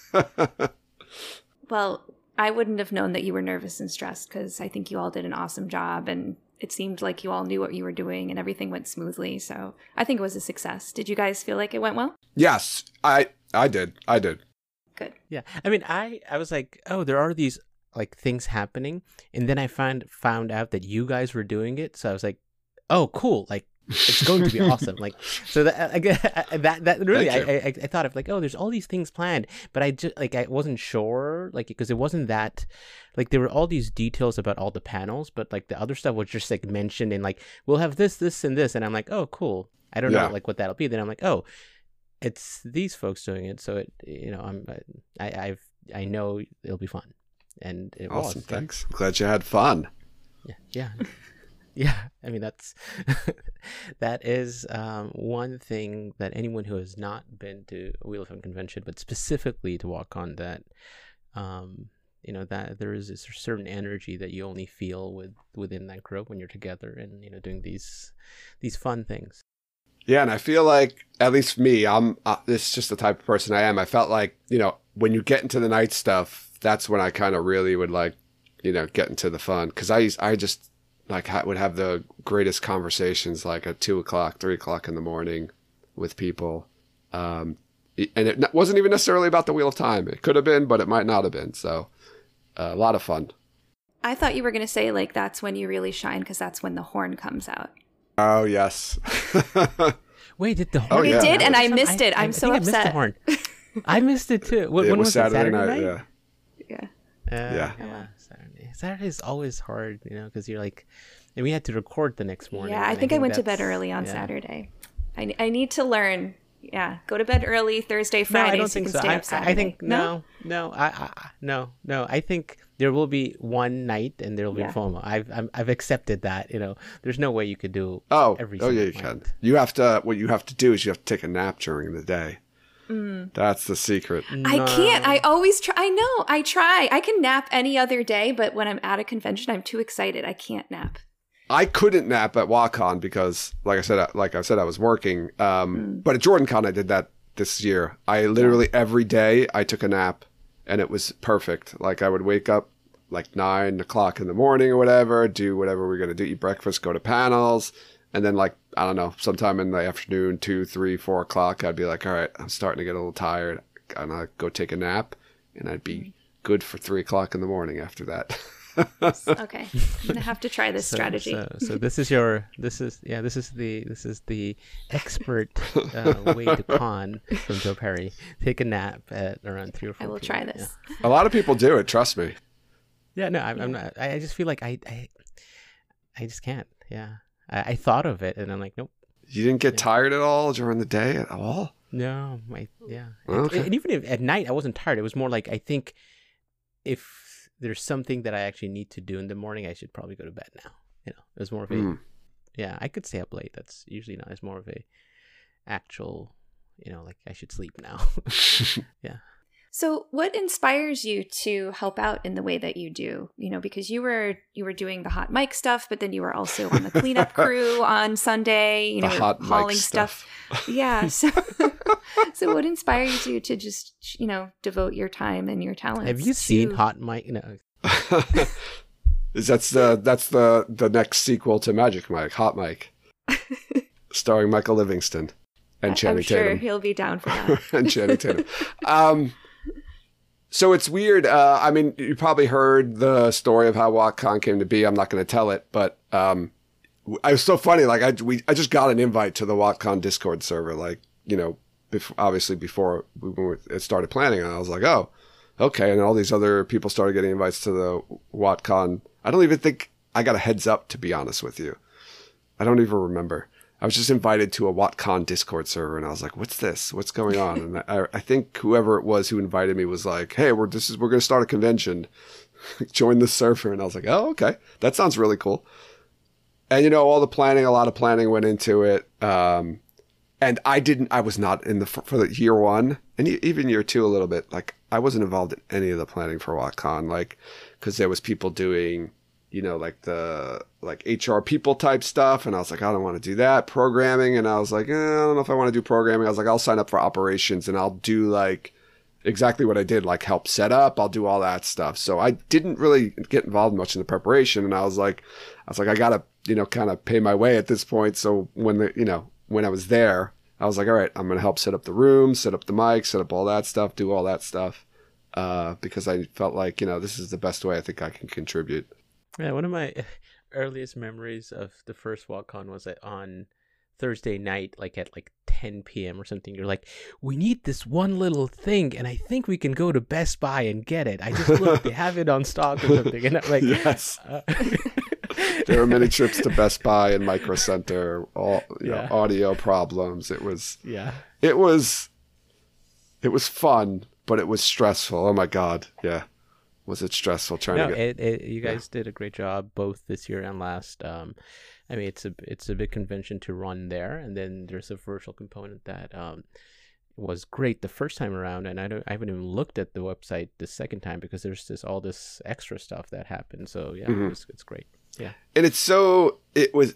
Well, I wouldn't have known that you were nervous and stressed because I think you all did an awesome job, and it seemed like you all knew what you were doing and everything went smoothly. So I think it was a success. Did you guys feel like it went well? Yes, I I did. I did. Good. Yeah. I mean, I, I was like, oh, there are these like things happening. And then I find found out that you guys were doing it. So I was like, oh, cool. Like, it's going to be awesome. Like, so that, I, that, that really, I, I, I thought of like, oh, there's all these things planned, but I just like, I wasn't sure, like, because it wasn't that, like, there were all these details about all the panels, but like the other stuff was just like mentioned in like, we'll have this, this, and this. And I'm like, oh, cool. I don't yeah. know like what that'll be. Then I'm like, oh, it's these folks doing it. So it, you know, I'm, I, I've, I know it'll be fun. And it awesome. was. Thanks. I'm glad you had fun. Yeah. Yeah. Yeah, I mean, that's that is um, one thing that anyone who has not been to a Wheel of Time convention, but specifically to WotCon, that um, you know, that there is this certain energy that you only feel with within that group when you're together and, you know, doing these these fun things. Yeah, and I feel like, at least for me, I'm uh, this is just the type of person I am. I felt like, you know, when you get into the night stuff, that's when I kind of really would like, you know, get into the fun, because I I just. Like ha- would have the greatest conversations like at two o'clock, three o'clock in the morning with people. Um, and it n- wasn't even necessarily about the Wheel of Time. It could have been, but it might not have been. So uh, a lot of fun. I thought you were going to say like, that's when you really shine, because that's when the horn comes out. Oh, yes. Wait, did the horn? Oh, it yeah. did, and I missed it. I, I'm I so think upset. I missed the horn. I missed it too. When, it when was, was Saturday, it? Saturday night, night? Yeah. Yeah. Uh, yeah. yeah. Saturday. Saturday is always hard, you know, because you're like, and we had to record the next morning. Yeah, I think I, I think went to bed early on yeah. Saturday. I, I need to learn Yeah, go to bed early Thursday, No, Friday, I don't so think you so. can stay I, up Saturday. I think no, no, I, I, no, no. I think there will be one night, and there will be Yeah. FOMO. I've, I'm, I've accepted that. You know, there's no way you could do Oh, every. oh yeah, single you night. can. You have to. What you have to do is you have to take a nap during the day. Mm. That's the secret. I can't. I always try. I know. I try. I can nap any other day, but when I'm at a convention, I'm too excited. I can't nap. I couldn't nap at WatCon because, like I said, like I said, I was working. Um, Mm. But at JordanCon, I did that this year. I literally every day I took a nap, and it was perfect. Like I would wake up like nine o'clock in the morning or whatever, do whatever we are gonna do, eat breakfast, go to panels, and then like I don't know, sometime in the afternoon, two, three, four o'clock, I'd be like, all right, I'm starting to get a little tired, and I'd go take a nap, and I'd be good for three o'clock in the morning after that. Okay, I'm gonna have to try this So, strategy. So, so this is your this is yeah this is the this is the expert uh, way to con from Joe Perry. Take a nap at around three or four. I will p m. try this. A lot of people do it. Trust me. Yeah, yeah no, I'm, I'm not. I I just feel like I I, I just can't. Yeah, I, I thought of it, and I'm like, nope. You didn't get tired at all during the day at all? No, my yeah. Okay. And, and even if at night I wasn't tired, it was more like I think if there's something that I actually need to do in the morning, I should probably go to bed now. You know, it was more of a Mm. yeah. I could stay up late. That's usually not. It's more of a actual, you know, like I should sleep now. Yeah. So, what inspires you to help out in the way that you do? You know, because you were you were doing the hot mic stuff, but then you were also on the cleanup crew on Sunday. You The know, hot mic hauling stuff. stuff. Yeah. So, so what inspires you to just you know devote your time and your talents? Have you seen to- Hot Mike? No. Is that's the that's the the next sequel to Magic Mike, Hot Mike, starring Michael Livingston and I- Channing I'm sure Tatum. he'll be down for that. and Channing Tatum. Um, so it's weird. Uh, I mean, you probably heard the story of how WatCon came to be. I'm not going to tell it, but um, it was so funny. Like I, we, I just got an invite to the WatCon Discord server. Like you know, bef- obviously before we were, it started planning, and I was like, oh, okay. And all these other people started getting invites to the WatCon. I don't even think I got a heads up, to be honest with you. I don't even remember. I was just invited to a WatCon Discord server, and I was like, "What's this? What's going on?" And I, I think whoever it was who invited me was like, "Hey, we're this is we're going to start a convention. Join the server." And I was like, "Oh, okay, that sounds really cool." And you know, all the planning, a lot of planning went into it. Um, and I didn't. I was not in the for the year one, and even year two a little bit. Like I wasn't involved in any of the planning for WatCon, like because there was people doing. You know, like the like H R people type stuff. And I was like, I don't want to do that. Programming. And I was like, eh, I don't know if I want to do programming. I was like, I'll sign up for operations and I'll do like exactly what I did, like help set up. I'll do all that stuff. So I didn't really get involved much in the preparation. And I was like, I was like, I got to, you know, kind of pay my way at this point. So when the, you know, when I was there, I was like, all right, I'm going to help set up the room, set up the mic, set up all that stuff, do all that stuff. Uh, because I felt like, you know, this is the best way I think I can contribute. Yeah, one of my earliest memories of the first WatCon was that on Thursday night, like at like ten p.m. or something. You're like, we need this one little thing, and I think we can go to Best Buy and get it. I just looked; they have it on stock or something. And I'm like, yes. Uh, There were many trips to Best Buy and Micro Center, all you Yeah. know, audio problems. It was, yeah. it was, it was fun, but it was stressful. Oh my God, yeah. Was it stressful trying No, to get? it, it, you guys did a great job both this year and last. Um, I mean, it's a it's a big convention to run there, and then there's a virtual component that um was great the first time around, and I don't I haven't even looked at the website the second time because there's this all this extra stuff that happened. So yeah, Mhm. it was, it's great. Yeah, And it's so it was.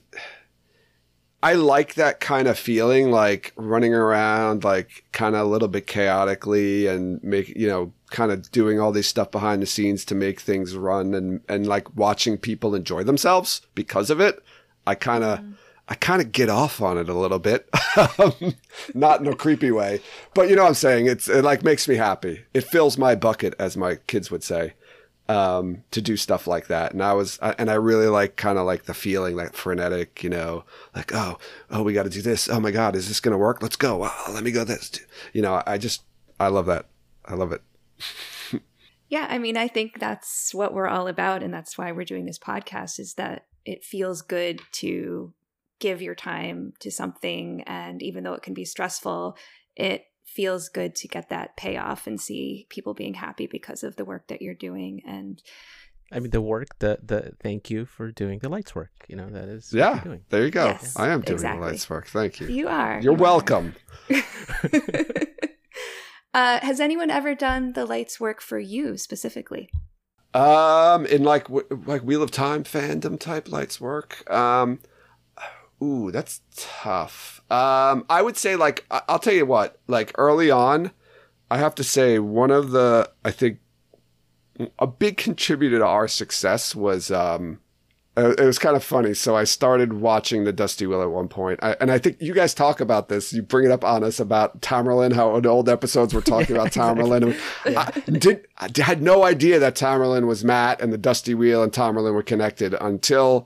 I like that kind of feeling, like running around, like kind of a little bit chaotically, and make you know, kind of doing all this stuff behind the scenes to make things run, and and like watching people enjoy themselves because of it. I kind of, mm. I kind of get off on it a little bit, not in a creepy way, but you know what I'm saying. It's it like makes me happy. It fills my bucket, as my kids would say. Um, to do stuff like that. And I was, I, and I really like kind of like the feeling, like frenetic, you know, like, oh, oh, we got to do this. Oh my God, is this going to work? Let's go. Wow, let me go this. You know, I just, I love that. I love it. Yeah. I mean, I think that's what we're all about. And that's why we're doing this podcast, is that it feels good to give your time to something, and even though it can be stressful, it feels good to get that payoff and see people being happy because of the work that you're doing. And I mean, the work, the the thank you for doing the lights work. You know, that is yeah. what you're doing. There you go. Yes, I am doing exactly. the lights work. Thank you. You are. You're you welcome. uh, has anyone ever done the lights work for you specifically? Um, in like w- like Wheel of Time fandom type lights work. Um, ooh, that's tough. Um, I would say like I- I'll tell you what. Like early on, I have to say one of the I think a big contributor to our success was um, it was kind of funny. So I started watching the Dusty Wheel at one point, I, and I think you guys talk about this. You bring it up on us about Tamerlane, how in old episodes we're talking about Tamerlane. I did I had no idea that Tamerlane was Matt and the Dusty Wheel and Tamerlane were connected until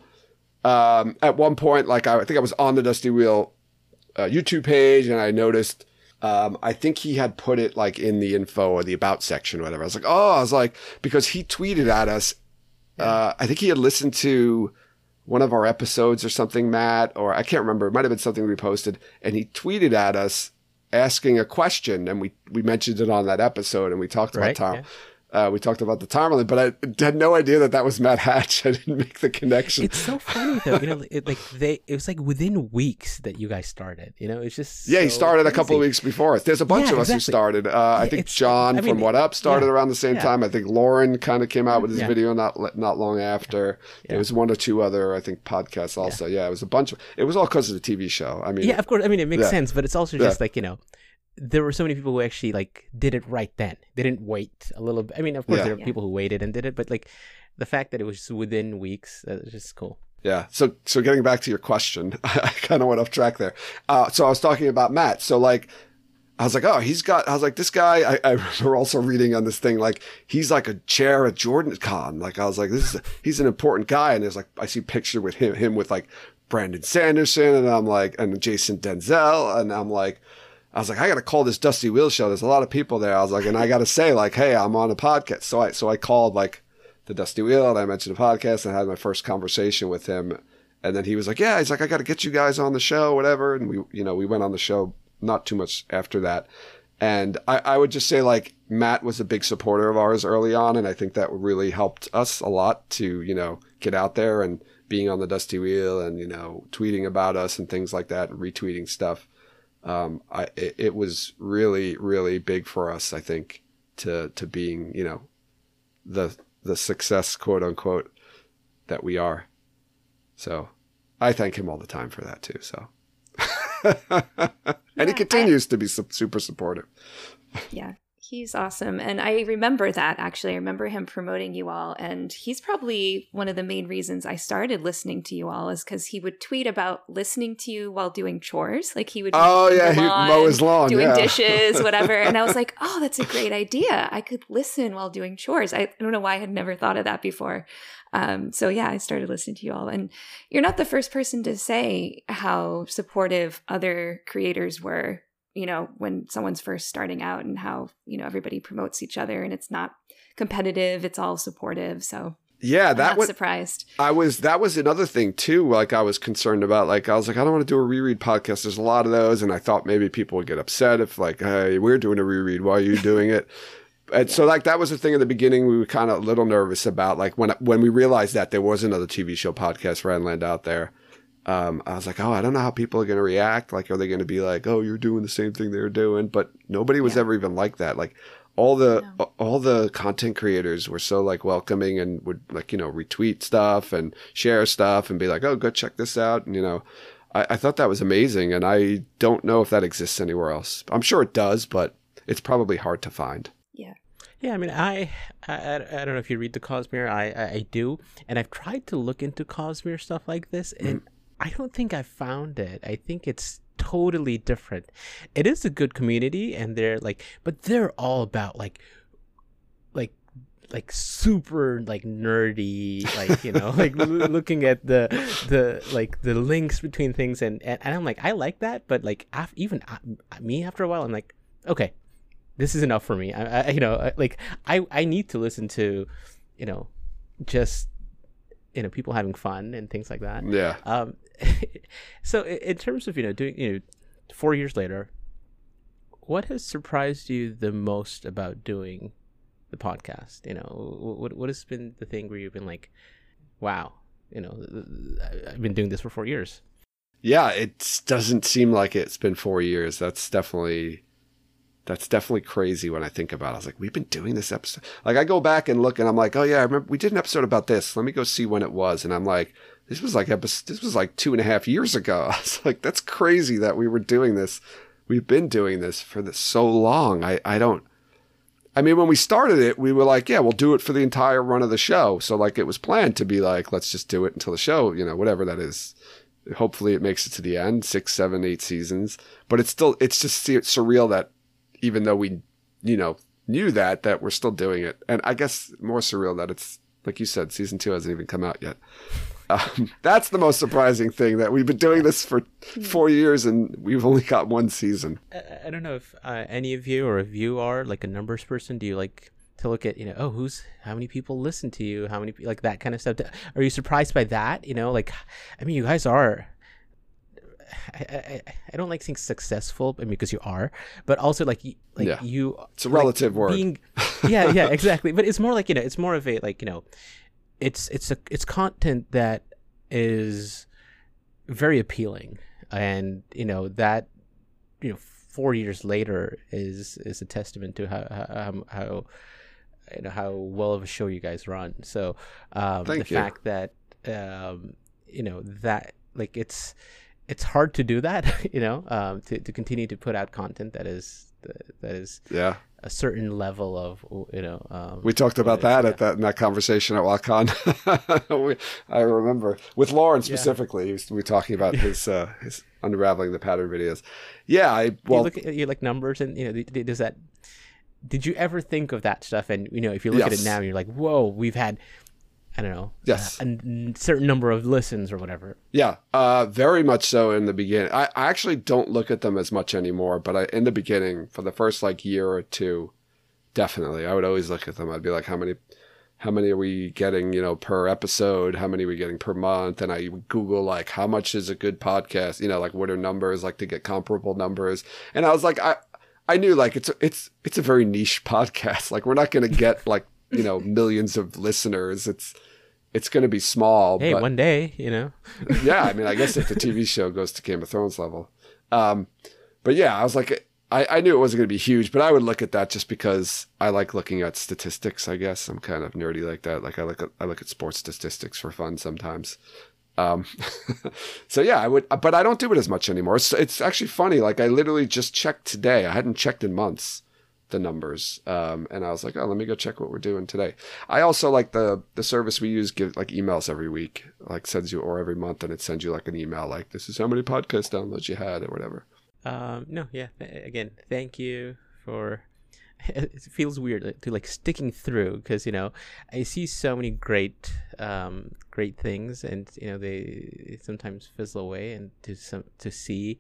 um, at one point, like I, I think I was on the Dusty Wheel uh, YouTube page, and I noticed. Um, I think he had put it like in the info or the about section or whatever. I was like, oh, I was like, because he tweeted at us. Uh, I think he had listened to one of our episodes or something, Matt, or I can't remember. It might have been something we posted. And he tweeted at us asking a question. And we, we mentioned it on that episode, and we talked about Right, Tom. yeah. Uh, we talked about the Tamerlane, but I had no idea that that was Matt Hatch. I didn't make the connection. It's so funny though, you know, it, like they, it was like within weeks that you guys started. You know, it's just Yeah, he so started a couple of crazy. weeks before us. There's a bunch Yeah, of us who exactly. started. Uh, I Yeah, think it's- John I mean, from What Up started yeah, around the same yeah. time. I think Lauren kind of came out with his Yeah. video not not long after. Yeah. There was one or two other, I think, podcasts also. Yeah, it was a bunch of. It was all because of the T V show. I mean, Yeah, of course. I mean, it makes Yeah. sense, but it's also Yeah. just like, you know, there were so many people who actually like did it right then. They didn't wait a little bit. I mean, of course, Yeah. there are Yeah. people who waited and did it, but like the fact that it was just within weeks, uh, it's just cool. Yeah. So, so getting back to your question, I kind of went off track there. Uh, so I was talking about Matt. So like, I was like, oh, he's got, I was like, this guy, I, I remember also reading on this thing, like, he's like a chair at Jordan Con. Like, I was like, this is, a, he's an important guy. And there's like, I see a picture with him, him with like Brandon Sanderson, and I'm like, and Jason Denzel. And I'm like, I was like, I got to call this Dusty Wheel show. There's a lot of people there. I was like, and I got to say like, hey, I'm on a podcast. So I, so I called like the Dusty Wheel, and I mentioned a podcast, and I had my first conversation with him. And then he was like, yeah, he's like, I got to get you guys on the show, whatever. And we, you know, we went on the show not too much after that. And I, I would just say like Matt was a big supporter of ours early on. And I think that really helped us a lot to, you know, get out there and being on the Dusty Wheel and, you know, tweeting about us and things like that and retweeting stuff. Um, I, it, it was really, really big for us, I think, to, to being, you know, the, the success, quote unquote, that we are. So I thank him all the time for that too. So, and he continues to be su- super supportive. Yeah, he's awesome. And I remember that, actually. I remember him promoting you all. And he's probably one of the main reasons I started listening to you all, is because he would tweet about listening to you while doing chores. Like he would Oh, mow yeah, the he'd lawn, mow his lawn, doing yeah. dishes, whatever. And I was like, oh, that's a great idea. I could listen while doing chores. I, I don't know why I had never thought of that before. Um, so yeah, I started listening to you all. And you're not the first person to say how supportive other creators were, you know, when someone's first starting out, and how, you know, everybody promotes each other and it's not competitive, it's all supportive. So Yeah, I'm that not was surprised. I was that was another thing too. Like I was concerned about. Like I was like, I don't want to do a reread podcast. There's a lot of those, and I thought maybe people would get upset if like, hey, we're doing a reread. Why are you doing it? And so like that was the thing in the beginning we were kind of a little nervous about. Like when when we realized that there was another T V show podcast Ranland out there, um, I was like, oh, I don't know how people are going to react. Like, are they going to be like, oh, you're doing the same thing they're doing? But nobody was Yeah. ever even like that. Like all the No. all the content creators were so like welcoming and would like, you know, retweet stuff and share stuff and be like, oh, go check this out. And, you know, I, I thought that was amazing. And I don't know if that exists anywhere else. I'm sure it does, but it's probably hard to find. Yeah. Yeah, I mean, I, I, I don't know if you read the Cosmere. I, I, I do, and I've tried to look into Cosmere stuff like this, and I don't think I found it. I think it's totally different. It is a good community, and they're like, but they're all about like, like, like super like nerdy, like you know, like l- looking at the the like the links between things, and and, and I'm like, I like that, but like af- even uh, me after a while, I'm like, okay. This is enough for me. I, I you know, I, like I, I need to listen to, you know, just, you know, people having fun and things like that. Yeah. Um, so i- in terms of, you know, doing, you know, four years later, what has surprised you the most about doing the podcast? You know, what what has been the thing where you've been like, wow, you know, I've been doing this for four years. Yeah, it doesn't seem like it's been four years. That's definitely that's definitely crazy when I think about it. I was like, we've been doing this episode. Like, I go back and look, and I'm like, oh yeah, I remember we did an episode about this. Let me go see when it was. And I'm like, this was like episode, this was like two and a half years ago. I was like, that's crazy that we were doing this. We've been doing this for this so long. I I don't. I mean, when we started it, we were like, yeah, we'll do it for the entire run of the show. So like, it was planned to be like, let's just do it until the show, you know, whatever that is. Hopefully it makes it to the end, six, seven, eight seasons. But it's still, it's just surreal that even though we, you know, knew that, that we're still doing it. And I guess more surreal that it's, like you said, season two hasn't even come out yet. Um, that's the most surprising thing, that we've been doing this for four years and we've only got one season. I, I don't know if uh, any of you, or if you are like a numbers person, do you like to look at, you know, oh, who's, how many people listen to you? How many, like that kind of stuff? Are you surprised by that? You know, like, I mean, you guys are, I, I, I don't like saying successful, I mean, because you are, but also like, like yeah. you, it's a relative like word. Being, yeah, yeah, exactly. But it's more like, you know, it's more of a, like, you know, it's, it's a, it's content that is very appealing. And, you know, that, you know, four years later is, is a testament to how, how, how, you know, how well of a show you guys run. So um, the you. fact that, um, you know, that like it's, it's hard to do that, you know, um, to, to continue to put out content that is, that is yeah. a certain level of, you know, um, we talked about that yeah. at that in that conversation at WatCon. we, I remember with Lauren specifically, yeah. we were talking about his uh, his unraveling the pattern videos. Yeah, I well, you look at you like numbers, and you know, does that? Did you ever think of that stuff? And you know, if you look yes. at it now, you're like, whoa, we've had, I don't know, yes, a, a certain number of listens or whatever. Yeah, uh, very much so in the beginning. I, I actually don't look at them as much anymore, but I, in the beginning, for the first like year or two, definitely, I would always look at them. I'd be like, how many, how many are we getting, you know, per episode? How many are we getting per month? And I would Google like, how much is a good podcast? You know, like what are numbers, like to get comparable numbers. And I was like, I, I knew like it's, a, it's, it's a very niche podcast. Like we're not going to get like, you know, millions of listeners. It's, it's going to be small. Hey, but, one day, you know. yeah, I mean, I guess if the T V show goes to Game of Thrones level. Um, but yeah, I was like, I, I knew it wasn't going to be huge, but I would look at that just because I like looking at statistics, I guess. I'm kind of nerdy like that. Like I look at, I look at sports statistics for fun sometimes. Um, so yeah, I would, but I don't do it as much anymore. It's, it's actually funny. Like I literally just checked today. I hadn't checked in months, the numbers. Um, and I was like, oh, let me go check what we're doing today. I also like the, the service we use, give like emails every week, like sends you, or every month, and it sends you like an email, like this is how many podcast downloads you had or whatever. Um, no, yeah. Th- again, thank you for, it feels weird to like sticking through, because, you know, I see so many great, um, great things, and, you know, they sometimes fizzle away, and to some, to see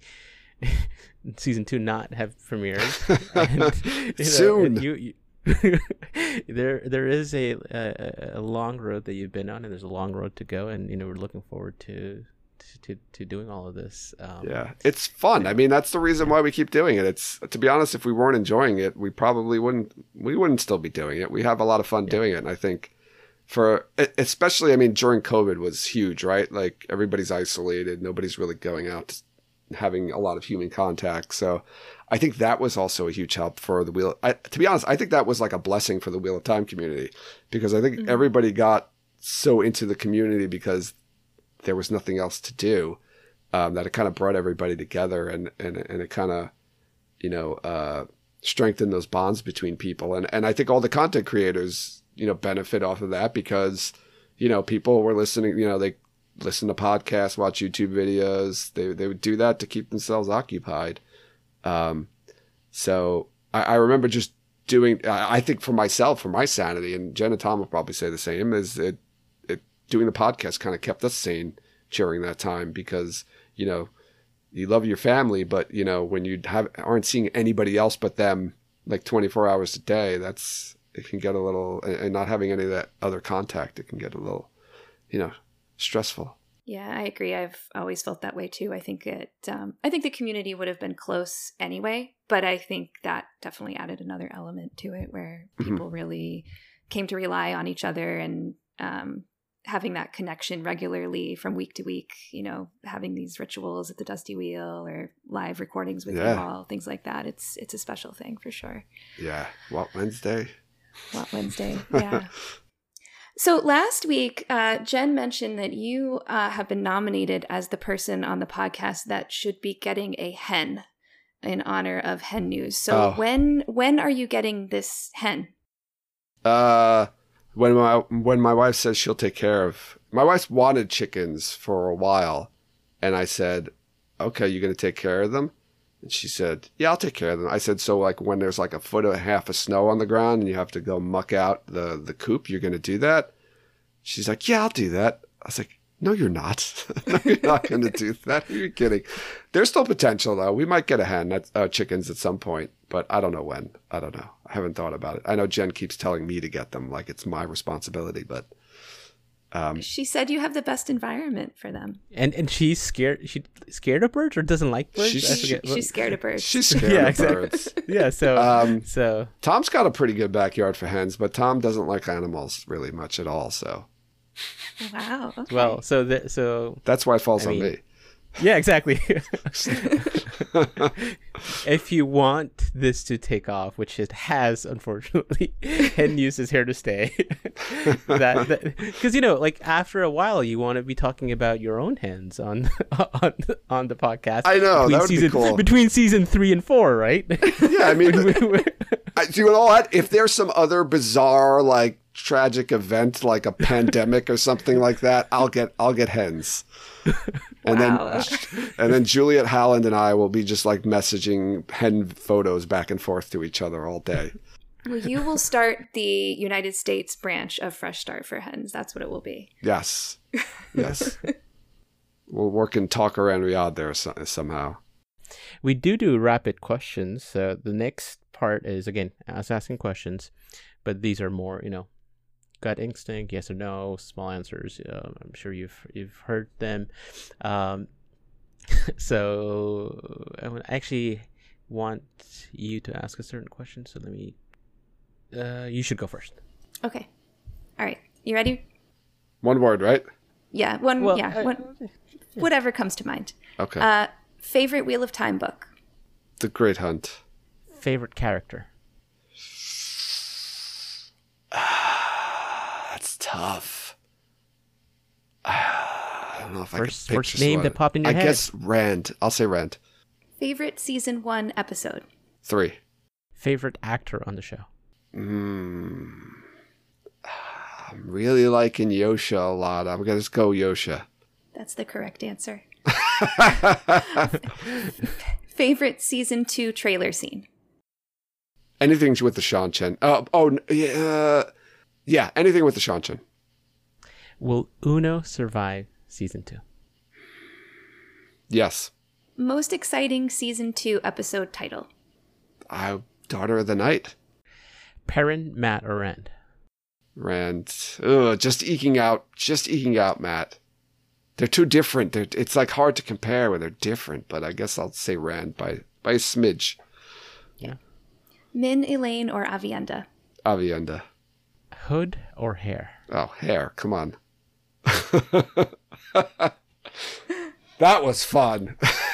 season two not have premiered and, you know, soon. And you, you there, there is a, a, a long road that you've been on, and there's a long road to go. And, you know, we're looking forward to, to, to doing all of this. Um, yeah, it's fun. I mean, that's the reason why we keep doing it. It's, to be honest, if we weren't enjoying it, we probably wouldn't, we wouldn't still be doing it. We have a lot of fun yeah. doing it. And I think for, especially, I mean, during COVID was huge, right? Like everybody's isolated. Nobody's really going out, having a lot of human contact. So I think that was also a huge help for the Wheel. I, to be honest, I think that was like a blessing for the Wheel of Time community, because I think mm-hmm. everybody got so into the community because there was nothing else to do, um, that it kind of brought everybody together, and, and, and it kind of, you know, uh, strengthened those bonds between people. And, and I think all the content creators, you know, benefit off of that, because, you know, people were listening, you know, they listen to podcasts, watch YouTube videos. They, they would do that to keep themselves occupied. Um, so I, I remember just doing, I, I think for myself, for my sanity, and Jen and Tom will probably say the same, is it, doing the podcast kind of kept us sane during that time, because, you know, you love your family, but, you know, when you have aren't seeing anybody else but them like twenty-four hours a day, that's, it can get a little, and not having any of that other contact, it can get a little, you know, stressful. Yeah, I agree. I've always felt that way too. I think it. Um, I think the community would have been close anyway, but I think that definitely added another element to it, where people mm-hmm. really came to rely on each other and um, having that connection regularly from week to week. You know, having these rituals at the Dusty Wheel or live recordings with yeah. you all, things like that. It's it's a special thing for sure. Yeah. What Wednesday? What Wednesday? Yeah. So last week, uh, Jen mentioned that you uh, have been nominated as the person on the podcast that should be getting a hen in honor of Hen News. So oh. when when are you getting this hen? Uh, when my when my wife says she'll take care of. My wife's wanted chickens for a while, and I said, "Okay, you're gonna take care of them?" And she said, "Yeah, I'll take care of them." I said, "So like when there's like a foot and a half of snow on the ground and you have to go muck out the, the coop, you're going to do that?" She's like, "Yeah, I'll do that." I was like, "No, you're not. No, you're not going to do that. Are you kidding?" There's still potential though. We might get a hen, at, uh, chickens at some point, but I don't know when. I don't know. I haven't thought about it. I know Jen keeps telling me to get them like it's my responsibility, but Um, she said you have the best environment for them. And and she's scared. She scared of birds or doesn't like birds? She's, I forget. She, she's scared of birds. She's scared yeah, of exactly. birds. Yeah, so um, so Tom's got a pretty good backyard for hens, but Tom doesn't like animals really much at all. So wow. Okay. Well, so the, so that's why it falls I on mean, me. Yeah, exactly. If you want this to take off, which it has, unfortunately, Hen News is here to stay. that because you know, like after a while, you want to be talking about your own hens on on on the podcast. I know that would season, be cool between season three and four, right? Yeah, I mean, I, do you know what? If there's some other bizarre, like tragic event, like a pandemic or something like that, I'll get I'll get hens. And wow. then and then Juliet Howland and I will be just like messaging hen photos back and forth to each other all day. Well, you will start the United States branch of Fresh Start for Hens. That's what it will be. Yes. Yes. We'll work in Talk around Riyadh there so- somehow. We do do rapid questions. So the next part is, again, us asking questions, but these are more, you know, gut instinct, yes or no, small answers. Uh, I'm sure you've you've heard them. Um, so I would actually want you to ask a certain question. So let me. Uh, you should go first. Okay. All right. You ready? One word, right? Yeah. One. Well, yeah, I, one, yeah. Whatever comes to mind. Okay. Uh, favorite Wheel of Time book. The Great Hunt. Favorite character. That's tough. I don't know if first, I can pick first just name one. that popped in your I head. I guess Rand. I'll say Rand. Favorite season one episode. Three. Favorite actor on the show. Mm. I'm really liking Yosha a lot. I'm gonna just go Yosha. That's the correct answer. Favorite season two trailer scene. Anything with the Sean Chen. Oh, oh, yeah, yeah. Anything with the Sean Chen. Will Uno survive season two? Yes. Most exciting season two episode title. I Daughter of the Night. Perrin, Matt, or Rand? Rand. Ugh, just eking out. Just eking out, Matt. They're too different. They're, it's like hard to compare when they're different. But I guess I'll say Rand by by a smidge. Yeah. Min, Elaine, or Avienda? Avienda. Hood or hair? Oh, hair. Come on. That was fun.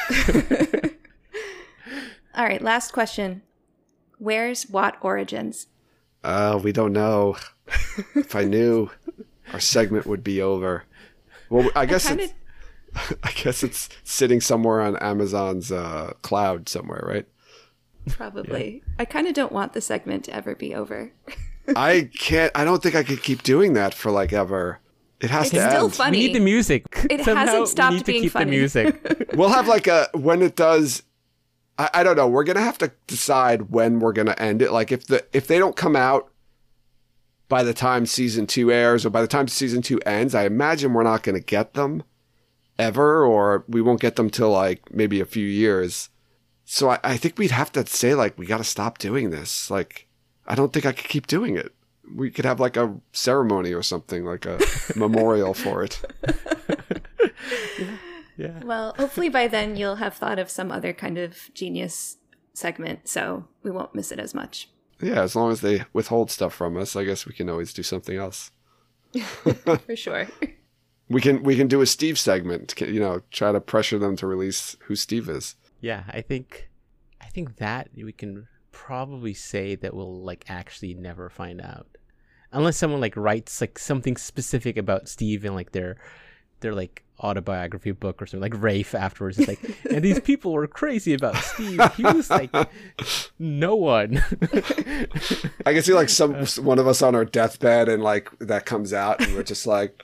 All right, last question. Where's Watt Origins? Uh, we don't know. If I knew, our segment would be over. Well, I guess I kinda... it's, I guess it's sitting somewhere on Amazon's uh, cloud somewhere, right? Probably. Yeah. I kind of don't want the segment to ever be over. I can't. I don't think I could keep doing that for like ever. It has it's to still end. funny. We need the music. It Somehow hasn't stopped we need being to keep funny. The music. We'll have like a when it does. I, I don't know. We're gonna have to decide when we're gonna end it. Like if the if they don't come out by the time season two airs or by the time season two ends, I imagine we're not gonna get them ever, or we won't get them till like maybe a few years. So I, I think we'd have to say like we got to stop doing this. Like I don't think I could keep doing it. We could have like a ceremony or something, like a memorial for it. yeah. yeah. Well, hopefully by then you'll have thought of some other kind of genius segment, so we won't miss it as much. Yeah, as long as they withhold stuff from us, I guess we can always do something else. For sure. We can we can do a Steve segment, you know, try to pressure them to release who Steve is. Yeah, I think I think that we can probably say that we'll like actually never find out. Unless someone like writes like something specific about Steve in like their their like autobiography book or something, like Rafe afterwards. It's like, and these people were crazy about Steve. He was like no one. I can see like some one of us on our deathbed and like that comes out and we're just like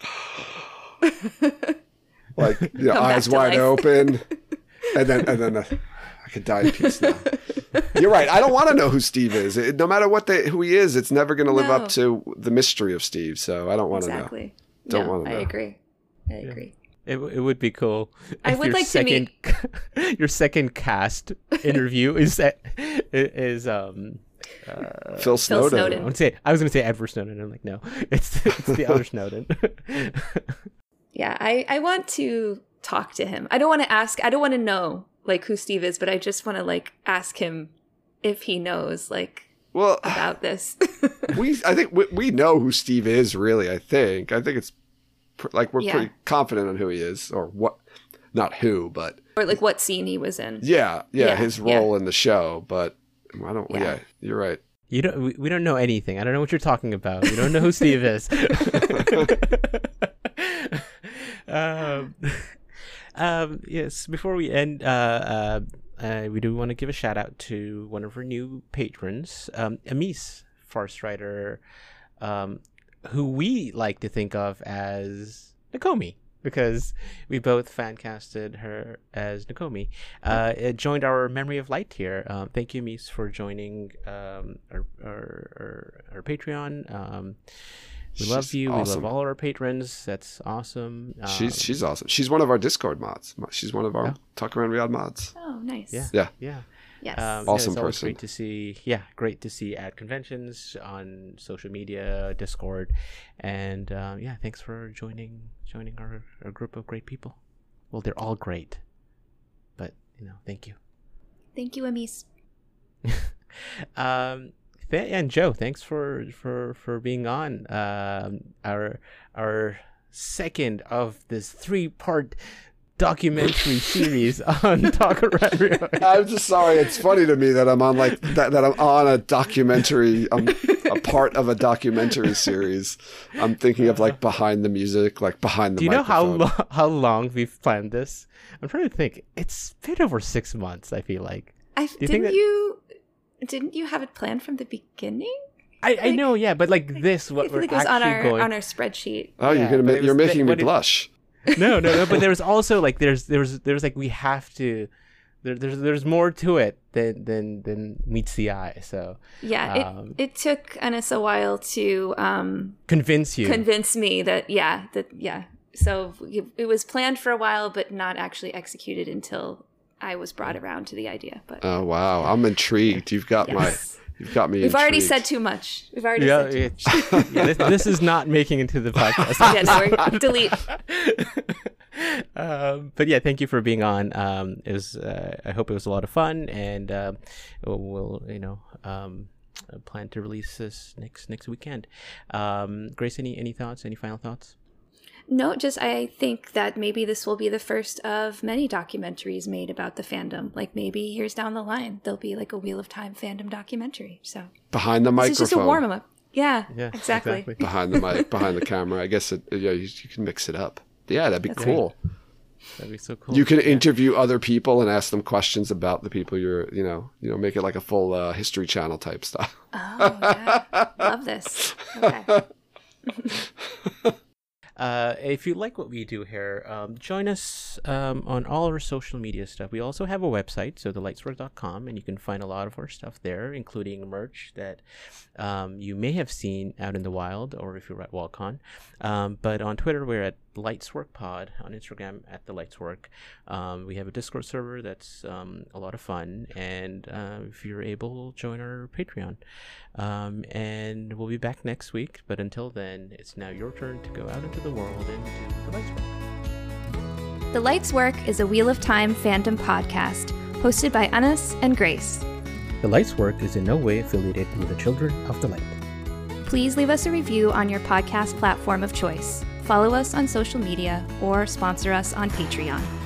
like you know, eyes wide life. Open. And then and then uh, I could die in peace now. You're right. I don't want to know who Steve is. It, no matter what they who he is, it's never going to live no. up to the mystery of Steve. So I don't want to exactly. know. Don't no, want to know. I agree. I agree. It it would be cool. I would your like second, to meet your second cast interview is is um uh, Phil Snowden. Snowden. I would say I was going to say Edward Snowden. I'm like no, it's it's the other Snowden. Yeah, I I want to talk to him. I don't want to ask. I don't want to know like who Steve is, but I just want to like ask him if he knows like well about this. we I think we, we know who Steve is. Really, I think I think it's. Like we're yeah. pretty confident on who he is, or what, not who, but or like what scene he was in. Yeah, yeah, yeah his role yeah. in the show. But I don't. Yeah, yeah you're right. You don't. We, we don't know anything. I don't know what you're talking about. We don't know who Steve is. um, um, yes. Before we end, uh, uh, uh, we do want to give a shout out to one of our new patrons, um, Amis, Farce writer. Um, who we like to think of as Nakomi, because we both fan casted her as Nakomi. Uh, it joined our Memory of Light tier. Um, thank you, Mies, for joining um, our, our, our, our Patreon. Um, we She's love you. awesome. We love all our patrons. That's awesome. Um, She's she's awesome. She's one of our Discord mods. She's one of our yeah. Talk Around Riyadh mods. Oh, nice. Yeah. Yeah. Yeah. Yes. Um, Awesome yeah, it's always person. Great to see. Yeah, great to see at conventions, on social media, Discord, and uh, yeah, thanks for joining joining our, our group of great people. Well, they're all great, but you know, thank you. Thank you, Amis. um, th- and Joe, thanks for for for being on um, our our second of this three part documentary series on Talk Around Riyadh. I'm just sorry. It's funny to me that I'm on like that. That I'm on a documentary. I'm a part of a documentary series. I'm thinking of like behind the music, like behind the. Do you know how microphone. lo- how long we've planned this? I'm trying to think. It's been over six months. I feel like. I you didn't think that- you didn't you have it planned from the beginning? I, I know, yeah, but like this, what I feel we're like it was actually on our going. on our spreadsheet. Oh, Yeah, you're gonna. but Ma- it you're was- making me what it- blush. no, no, no. But there's also like there's there's there's like we have to. There, there's there's more to it than than than meets the eye. So Yeah, um, it it took Anis a while to um, convince you. convince me that yeah that yeah. So it, it was planned for a while, but not actually executed until I was brought around to the idea. But Oh wow, I'm intrigued. You've got my. yes. You've got me. We've already intrigued. said too much. We've already yeah, said too it- much. yeah this, this is not making it to the podcast. Yeah, no, we're, delete. um, but yeah, thank you for being on. Um, it was. Uh, I hope it was a lot of fun, and uh, we'll, we'll, you know, um, plan to release this next next weekend. Um, Grace, any any thoughts? Any final thoughts? No, just I think that maybe this will be the first of many documentaries made about the fandom. Like maybe years down the line, there'll be like a Wheel of Time fandom documentary. So behind the this microphone. is just a warm up. Yeah, Yeah, exactly. behind the mic, behind the camera. I guess it, yeah, you, you can mix it up. Yeah, that'd be That's cool. That'd be so cool. You can Yeah. interview other people and ask them questions about the people you're, you know, you know, make it like a full uh, History Channel type stuff. Oh, yeah. Love this. Okay. Uh, if you like what we do here, um, join us um, on all our social media stuff. We also have a website, so the lightswork dot com, and you can find a lot of our stuff there, including merch that um, you may have seen out in the wild, or if you're at WalCon. Um, but on Twitter, we're at LightsworkPod. On Instagram, at the Lightswork. Um, we have a Discord server that's um, a lot of fun, and uh, if you're able, join our Patreon. Um, and we'll be back next week. But until then, it's now your turn to go out into the world and do the Lightswork. The Light's Work is a Wheel of Time fandom podcast hosted by Anas and Grace. The Light's Work is in no way affiliated with the Children of the Light. Please leave us a review on your podcast platform of choice. Follow us on social media or sponsor us on Patreon.